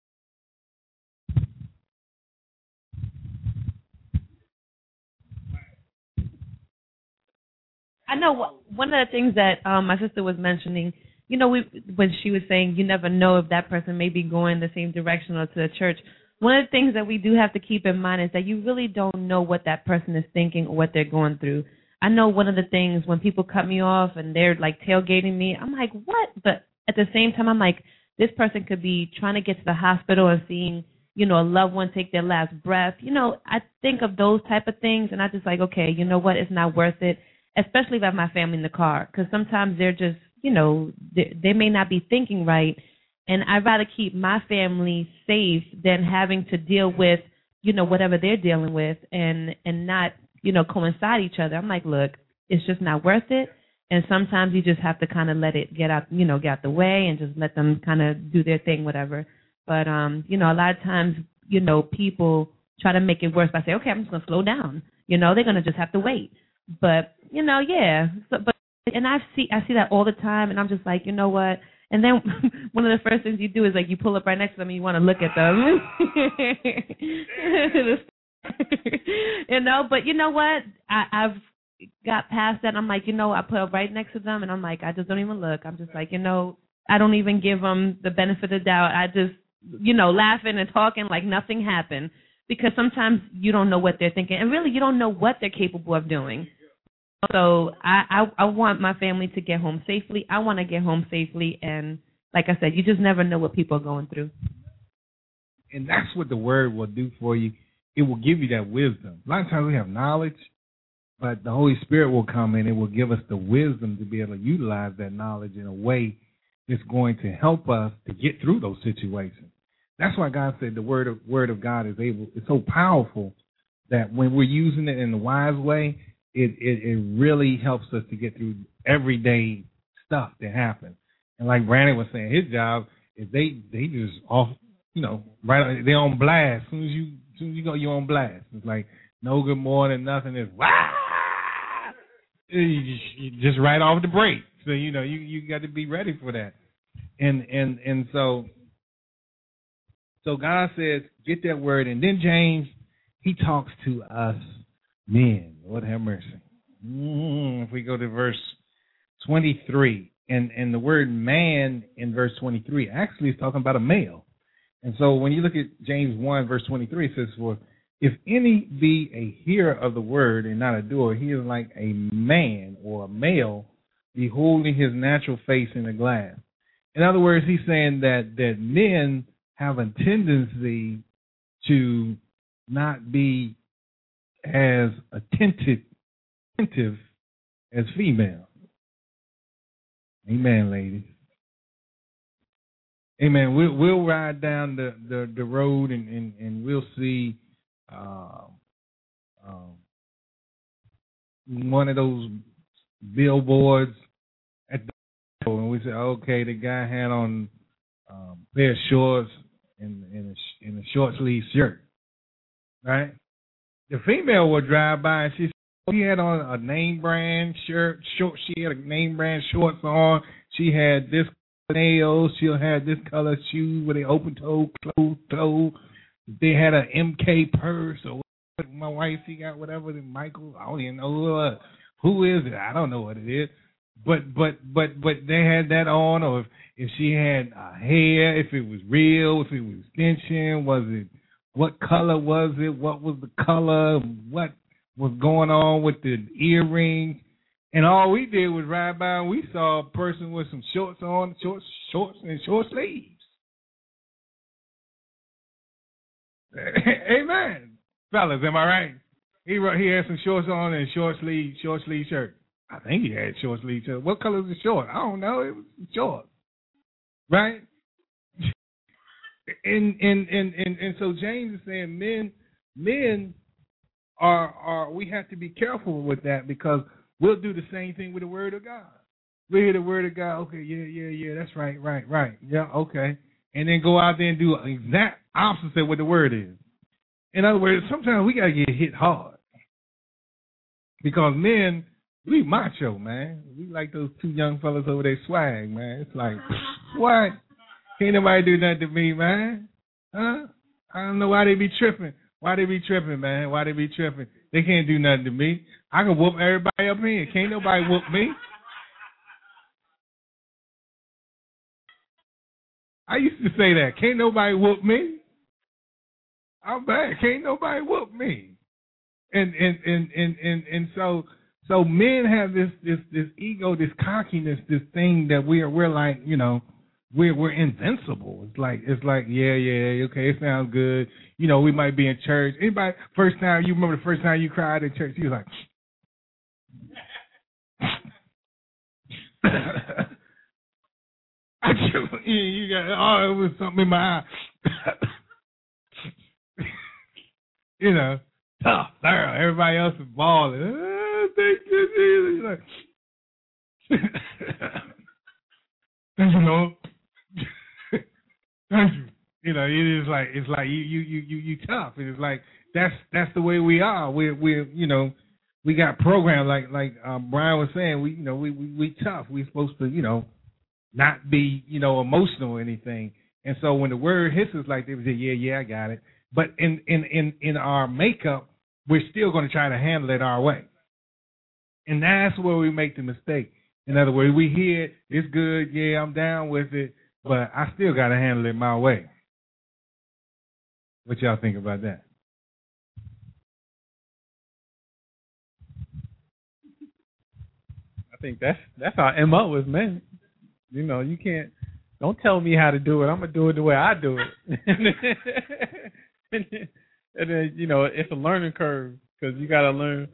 I know one of the things that um, my sister was mentioning, you know, we, when she was saying you never know if that person may be going the same direction or to the church, one of the things that we do have to keep in mind is that you really don't know what that person is thinking or what they're going through. I know one of the things when people cut me off and they're like tailgating me, I'm like, what? But at the same time, I'm like, this person could be trying to get to the hospital and seeing, you know, a loved one take their last breath. You know, I think of those type of things, and I just like, okay, you know what? It's not worth it, especially if I have my family in the car, because sometimes they're just, you know, they, they may not be thinking right, and I'd rather keep my family safe than having to deal with, you know, whatever they're dealing with and, and not, you know, coincide each other. I'm like, look, it's just not worth it. And sometimes you just have to kind of let it get out, you know, get out the way and just let them kind of do their thing, whatever. But, um, you know, a lot of times, you know, people try to make it worse by saying, okay, I'm just going to slow down. You know, they're going to just have to wait. But, you know, yeah. So, but, and I see, I see that all the time. And I'm just like, you know what? And then one of the first things you do is like you pull up right next to them and you want to look at them. You know, but you know what? I, I've got past that. I'm like, you know, I put up right next to them, and I'm like, I just don't even look. I'm just like, you know, I don't even give them the benefit of the doubt. I just, you know, laughing and talking like nothing happened, because sometimes you don't know what they're thinking, and really you don't know what they're capable of doing. So I, I, I want my family to get home safely. I want to get home safely, and like I said, you just never know what people are going through. And that's what the word will do for you. It will give you that wisdom. A lot of times we have knowledge, but the Holy Spirit will come in. It will give us the wisdom to be able to utilize that knowledge in a way that's going to help us to get through those situations. That's why God said the word of word of God is able. It's so powerful that when we're using it in the wise way, it, it, it really helps us to get through everyday stuff that happens. And like Brandon was saying, his job is they they just off, you know, right. They're on blast. As soon as you as soon as you go, you're on blast. It's like no good morning, nothing. It's wow. You just, you just right off the break. So you know you, you got to be ready for that. And and and so so God says, get that word. And then James, he talks to us men. Lord have mercy. Mm, if we go to verse twenty-three, and, and the word man in verse twenty-three actually is talking about a male. And so when you look at James one, verse twenty-three, it says, for if any be a hearer of the word and not a doer, he is like a man or a male beholding his natural face in a glass. In other words, he's saying that, that men have a tendency to not be as attentive, attentive as female. Amen, ladies. Amen. We'll, we'll ride down the, the, the road and, and, and we'll see uh, um, one of those billboards at the and we say, okay, the guy had on um, a pair of shorts and, and, a, and a short sleeve shirt, right? The female will drive by and she he had on a name brand shirt, short. She had a name brand shorts on. She had this nails. She had this color shoes with an open toe, closed toe. They had an M K purse or what my wife she got whatever. The Michael, I don't even know who, uh, who is it. I don't know what it is. But but but but they had that on, or if, if she had uh, hair, if it was real, if it was extension, was it what color was it? What was the color? What was going on with the earrings? And all we did was ride by and we saw a person with some shorts on, short shorts and short sleeves. Amen, fellas, am I right? He he had some shorts on and short sleeve short sleeve shirt. I think he had short sleeve shirt. What color was the short? I don't know. It was short, right? and, and and and and so James is saying men men are are we have to be careful with that because we'll do the same thing with the word of God. We hear the word of God. Okay, yeah, yeah, yeah. That's right, right, right. Yeah, okay. And then go out there and do exact opposite of what the word is. In other words, sometimes we gotta get hit hard because men. We macho, man. We like those two young fellas over there swag, man. It's like, what? Can't nobody do nothing to me, man. Huh? I don't know why they be tripping. Why they be tripping, man? Why they be tripping? They can't do nothing to me. I can whoop everybody up here. Can't nobody whoop me. I used to say that. Can't nobody whoop me. I'm bad. Can't nobody whoop me. And and and and and, and so So men have this, this, this ego, this cockiness, this thing that we're we're like, you know, we're we're invincible. It's like it's like yeah yeah okay, it sounds good. You know, we might be in church. Anybody first time you remember the first time you cried in church? You was like, you got oh it was something in my eye. You know, tough, thorough. Everybody else is balling. Thank you, Jesus. You know, thank you. You know, it is like it's like you you you you you tough. And it's like that's that's the way we are. We're we're you know we got programmed like like um, Brian was saying. We you know we we we tough. We're supposed to you know not be you know emotional or anything. And so when the word hits us like they would say yeah yeah I got it. But in in in in our makeup, we're still going to try to handle it our way. And that's where we make the mistake. In other words, we hear it, it's good, yeah, I'm down with it, but I still got to handle it my way. What y'all think about that? I think that's that's our M O as men. You know, you can't, don't tell me how to do it. I'm going to do it the way I do it. and, then, and then, you know, it's a learning curve because you got to learn.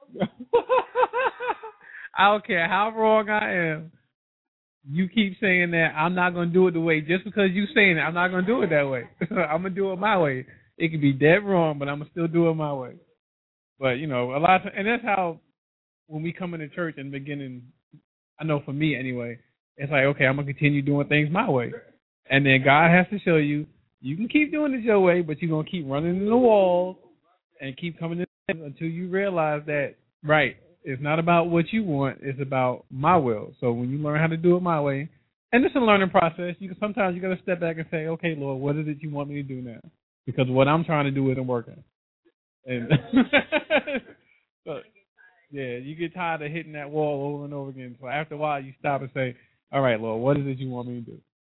I don't care how wrong I am. You keep saying that I'm not going to do it the way just because you saying it. I'm not going to do it that way. I'm going to do it my way. It can be dead wrong, but I'm going to still do it my way. But, you know, a lot of, and that's how when we come into church in the beginning, I know for me anyway, it's like, okay, I'm going to continue doing things my way. And then God has to show you, you can keep doing it your way, but you're going to keep running into the walls and keep coming in until you realize that, right, it's not about what you want. It's about my will. So when you learn how to do it my way, and it's a learning process, you can, sometimes you got to step back and say, okay, Lord, what is it you want me to do now? Because what I'm trying to do isn't working. And so, Yeah, you get tired of hitting that wall over and over again. So after a while, you stop and say, all right, Lord, what is it you want me to do?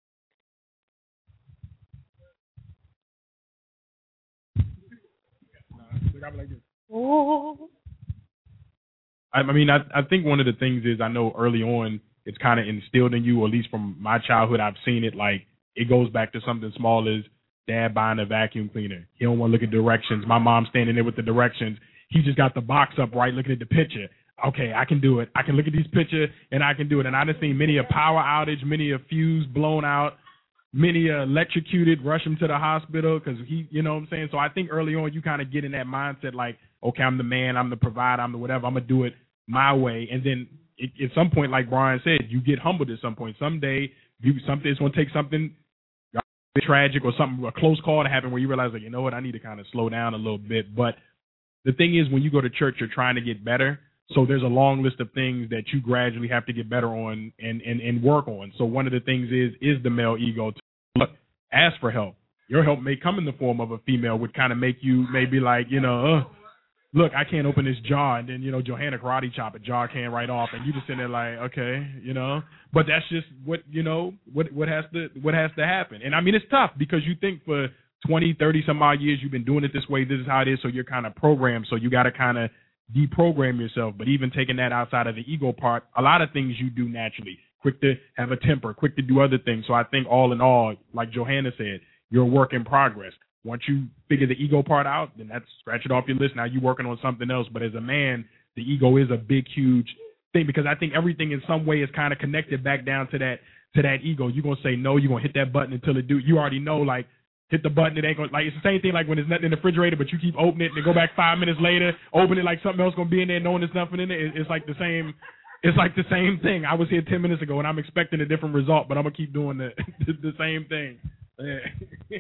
I mean, I, I think one of the things is I know early on it's kind of instilled in you, or at least from my childhood, I've seen it. Like, it goes back to something small as dad buying a vacuum cleaner. He don't want to look at directions. My mom standing there with the directions. He just got the box up right, looking at the picture. Okay, I can do it. I can look at these pictures, and I can do it. And I've seen many a power outage, many a fuse blown out, many a electrocuted, rush him to the hospital because he, you know what I'm saying? So I think early on you kind of get in that mindset like, okay, I'm the man, I'm the provider, I'm the whatever, I'm going to do it my way. And then it, at some point, like Brian said, you get humbled at some point. Someday, you something it's going to take something tragic or something, a close call to happen where you realize, like, you know what, I need to kind of slow down a little bit. But the thing is, when you go to church, you're trying to get better. So there's a long list of things that you gradually have to get better on and, and, and work on. So one of the things is is the male ego. To look, ask for help. Your help may come in the form of a female, would kind of make you maybe like, you know, uh, look, I can't open this jar, and then, you know, Johanna karate chop a jar can right off, and you just sitting there like, okay, you know. But that's just what, you know, what what has to what has to happen. And I mean, it's tough because you think for twenty, thirty some odd years you've been doing it this way, this is how it is, so you're kind of programmed, so you got to kind of deprogram yourself. But even taking that outside of the ego part, a lot of things you do naturally, quick to have a temper, quick to do other things. So I think all in all, like Johanna said, you're a work in progress. Once you figure the ego part out, then that's scratch it off your list. Now you're working on something else. But as a man, the ego is a big, huge thing because I think everything in some way is kind of connected back down to that to that ego. You're gonna say no, you're gonna hit that button until it do. You already know, like, hit the button, it ain't gonna, like, it's the same thing like when there's nothing in the refrigerator, but you keep opening it and then go back five minutes later, open it like something else gonna be in there, knowing there's nothing in there. It's like the same. It's like the same thing. I was here ten minutes ago and I'm expecting a different result, but I'm gonna keep doing the the, the same thing. Yeah.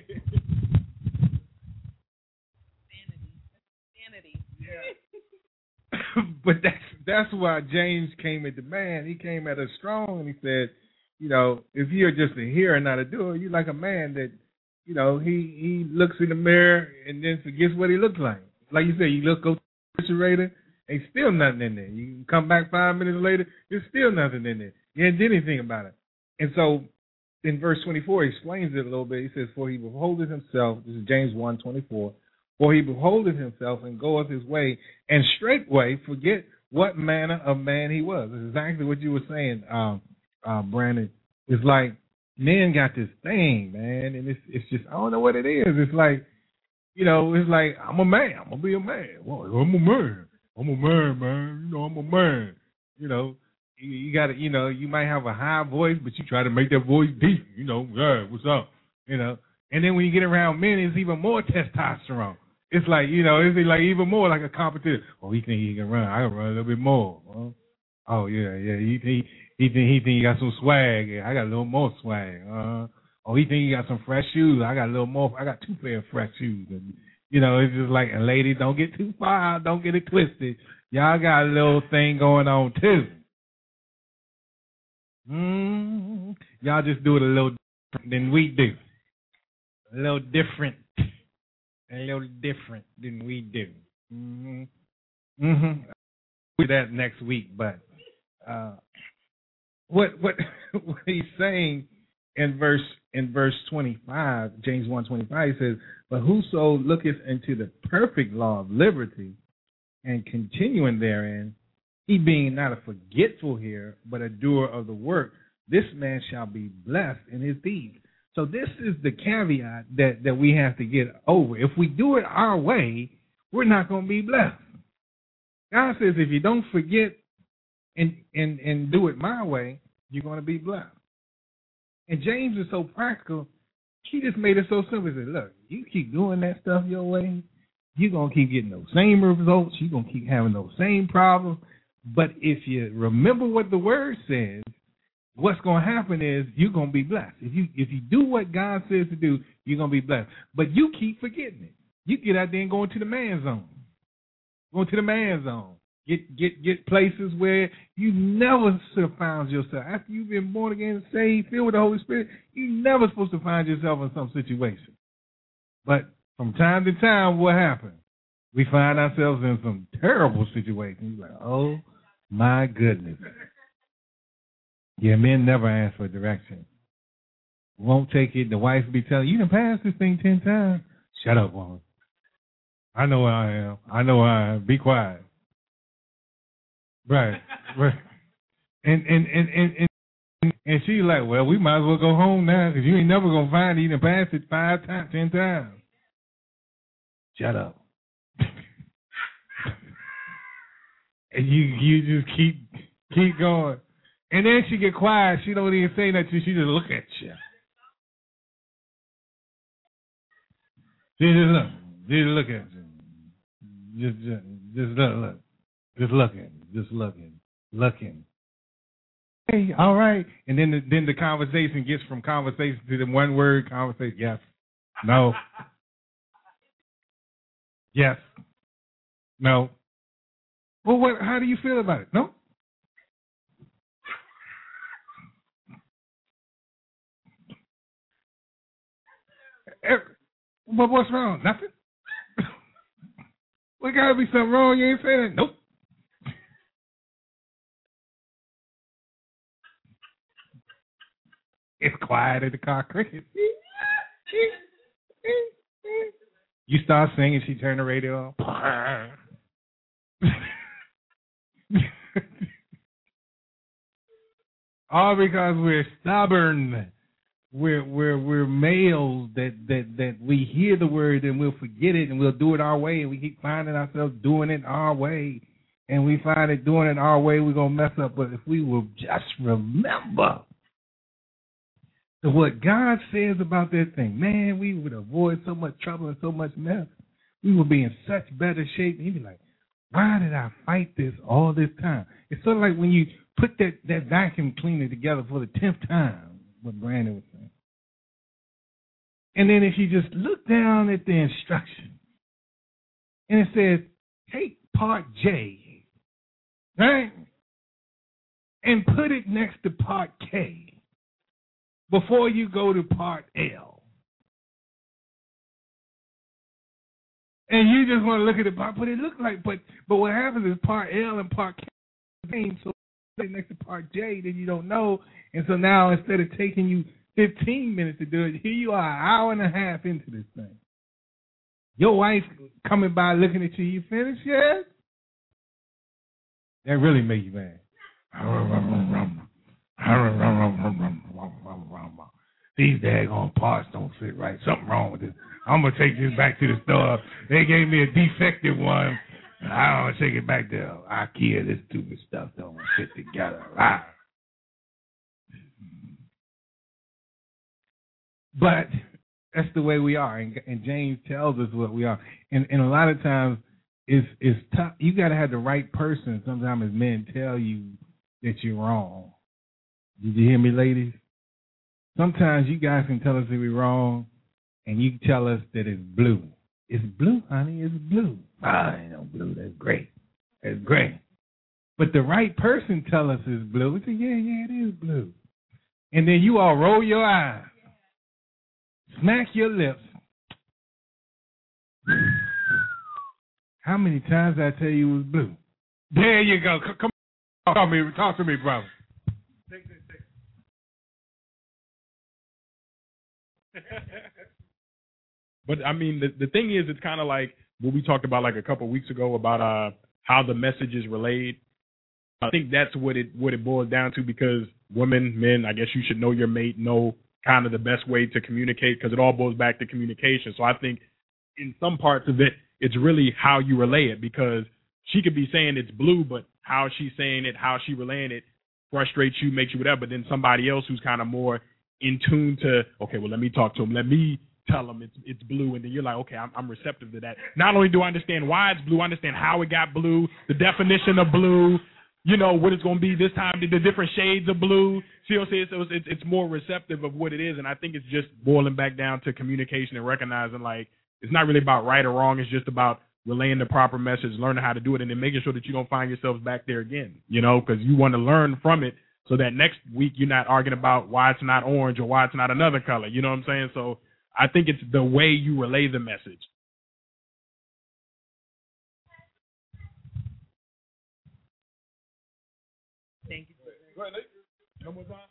But that's that's why James came at the man. He came at us strong, and he said, you know, if you're just a hearer, not a doer, you're like a man that, you know, he he looks in the mirror and then forgets what he looks like. Like you said, you look go to the refrigerator, ain't still nothing in there. You come back five minutes later, there's still nothing in there. You ain't did anything about it. And so in verse twenty-four, he explains it a little bit. He says, for he beholdeth himself, this is James one twenty-four, for he beholdeth himself and goeth his way, and straightway forget what manner of man he was. It's exactly what you were saying, um, uh, Brandon. It's like men got this thing, man, and it's it's just, I don't know what it is. It's like, you know, it's like, I'm a man. I'm going to be a man. Well, I'm a man. I'm a man, man. You know, I'm a man. You know, you, you got to, you know, you might have a high voice, but you try to make that voice deep. You know, yeah, what's up? You know, and then when you get around men, it's even more testosterone. It's like, you know, it's like even more like a competition. Oh, he think he can run. I can run a little bit more. Huh? Oh, yeah, yeah. He think he think he think he got some swag. Yeah, I got a little more swag. Uh, oh, he think he got some fresh shoes. I got a little more. I got two pair of fresh shoes. And, you know, it's just like, and ladies, don't get too far. Don't get it twisted. Y'all got a little thing going on too. Mm, y'all just do it a little different than we do. A little different. A little different than we do. Mm-hmm. Mm-hmm. We'll do that next week, but uh, what what what he's saying in verse in verse twenty-five, James one twenty-five, he says, but whoso looketh into the perfect law of liberty and continuing therein, he being not a forgetful hearer, but a doer of the work, this man shall be blessed in his deeds. So this is the caveat that, that we have to get over. If we do it our way, we're not going to be blessed. God says if you don't forget and, and, and do it my way, you're going to be blessed. And James is so practical, he just made it so simple. He said, look, you keep doing that stuff your way, you're going to keep getting those same results. You're going to keep having those same problems. But if you remember what the word says, what's going to happen is you're going to be blessed. If you if you do what God says to do, you're going to be blessed. But you keep forgetting it. You get out there and go into the man zone. Go into the man zone. Get get get places where you never should have found yourself. After you've been born again, saved, filled with the Holy Spirit, you're never supposed to find yourself in some situation. But from time to time, what happens? we find ourselves in some terrible situations. Like, oh, my goodness. Yeah, men never ask for direction. Won't take it. The wife be telling you, you done passed this thing ten times. Shut up, woman. I know where I am. I know where I am. Be quiet. Right, right. And and and and and, and she's like, well, we might as well go home now because you ain't never gonna find it. You done passed it five times, ten times. Shut up. And you you just keep keep going. And then she get quiet. She don't even say nothing. She just look at you. She just look. Just look at you. Just just just look, look. Just looking. Just looking. Looking. Hey, all right. And then the, then the conversation gets from conversation to the one word conversation. Yes. No. Yes. No. Well, what? How do you feel about it? No. But what's wrong? Nothing. Well, gotta be something wrong. You ain't saying that. Nope. It's quiet at the car. Cricket. You start singing, she turn the radio on. All because we're stubborn. We're we're we're males that, that, that we hear the word and we'll forget it and we'll do it our way, and we keep finding ourselves doing it our way, and we find it doing it our way we're gonna mess up. But if we will just remember what God says about that thing, man, we would avoid so much trouble and so much mess. We would be in such better shape. And you'd be like, why did I fight this all this time? It's sort of like when you put that, that vacuum cleaner together for the tenth time, what Brandon was saying. And then if you just look down at the instructions, and it says, take part J, right? And put it next to part K before you go to part L. And you just want to look at the part, but it looks like, but but what happens is part L and part K, so next to part J, then you don't know. And so now instead of taking you fifteen minutes to do it, here you are, an hour and a half into this thing. Your wife coming by looking at you, you finished yet? That really makes you mad. These daggone parts don't fit right. Something wrong with this. I'm going to take this back to the store. They gave me a defective one. I don't take it back there. IKEA, this stupid stuff don't fit together. Ah. But that's the way we are, and, and James tells us what we are. And, and a lot of times, it's, it's tough. You got to have the right person. Sometimes as men tell you that you're wrong. Did you hear me, ladies? Sometimes you guys can tell us that we're wrong, and you tell us that it's blue. It's blue, honey. It's blue. Ah, ain't no blue. That's great. That's great. But the right person tell us it's blue. We say, yeah, yeah, it is blue. And then you all roll your eyes, smack your lips. How many times did I tell you it was blue? There you go. Come on, talk to me, talk to me, brother. Take this, take But I mean, the the thing is, it's kind of like what we talked about like a couple of weeks ago about uh how the message is relayed. I think that's what it what it boils down to, because women, men, I guess you should know your mate, know kind of the best way to communicate, because it all goes back to communication. So I think in some parts of it, it's really how you relay it, because she could be saying it's blue, but how she's saying it, how she relaying it frustrates you, makes you whatever. But then somebody else who's kind of more in tune to, okay, well, let me talk to him. Let me tell him it's it's blue. And then you're like, okay, I'm, I'm receptive to that. Not only do I understand why it's blue, I understand how it got blue, the definition of blue, you know, what it's going to be this time, the, the different shades of blue. See what I'm saying? So it's, it's more receptive of what it is. And I think it's just boiling back down to communication and recognizing, like, it's not really about right or wrong. It's just about relaying the proper message, learning how to do it, and then making sure that you don't find yourselves back there again, you know, because you want to learn from it so that next week you're not arguing about why it's not orange or why it's not another color. You know what I'm saying? So I think it's the way you relay the message. Go ahead, Nate. No more time.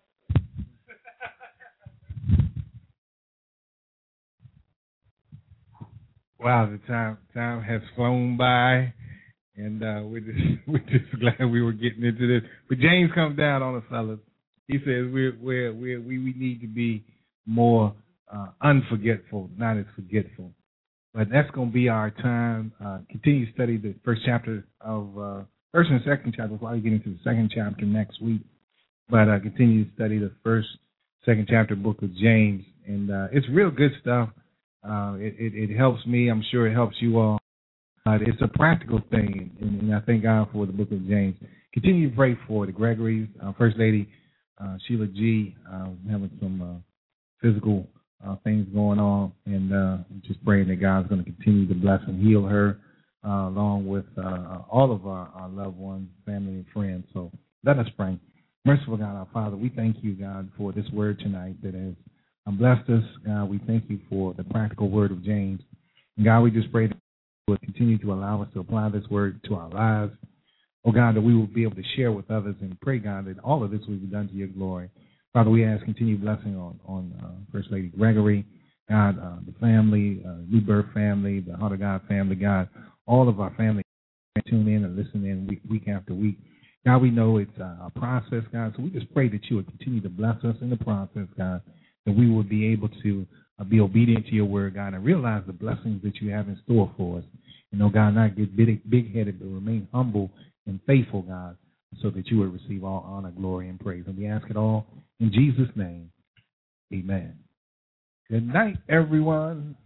Wow, the time time has flown by, and uh, we're just we're just glad we were getting into this. But James comes down on us, fellas. He says we're we're, we're we we need to be more uh, unforgetful, not as forgetful. But that's going to be our time. Uh, continue to study the first chapter of uh, first and second chapter. We'll get into the second chapter next week. But uh, continue to study the first, second chapter book of James, and uh, it's real good stuff. Uh, it, it, it helps me. I'm sure it helps you all. Uh, it's a practical thing, and, and I thank God for the book of James. Continue to pray for the Gregory's, uh, First Lady uh, Sheila G. Uh, having some uh, physical uh, things going on, and uh, just praying that God's going to continue to bless and heal her, uh, along with uh, all of our, our loved ones, family, and friends. So let us pray. Merciful God, our Father, we thank you, God, for this word tonight that has um, blessed us. God, we thank you for the practical word of James. And God, we just pray that you will continue to allow us to apply this word to our lives. Oh, God, that we will be able to share with others, and pray, God, that all of this will be done to your glory. Father, we ask continued blessing on, on uh, First Lady Gregory, God, uh, the family, uh, New Birth family, the Heart of God family, God, all of our family tune in and listen in week, week after week. God, we know it's a process, God, so we just pray that you would continue to bless us in the process, God, that we will be able to uh, be obedient to your word, God, and realize the blessings that you have in store for us. You know, God, not get big, big-headed, but remain humble and faithful, God, so that you will receive all honor, glory, and praise. And we ask it all in Jesus' name. Amen. Good night, everyone.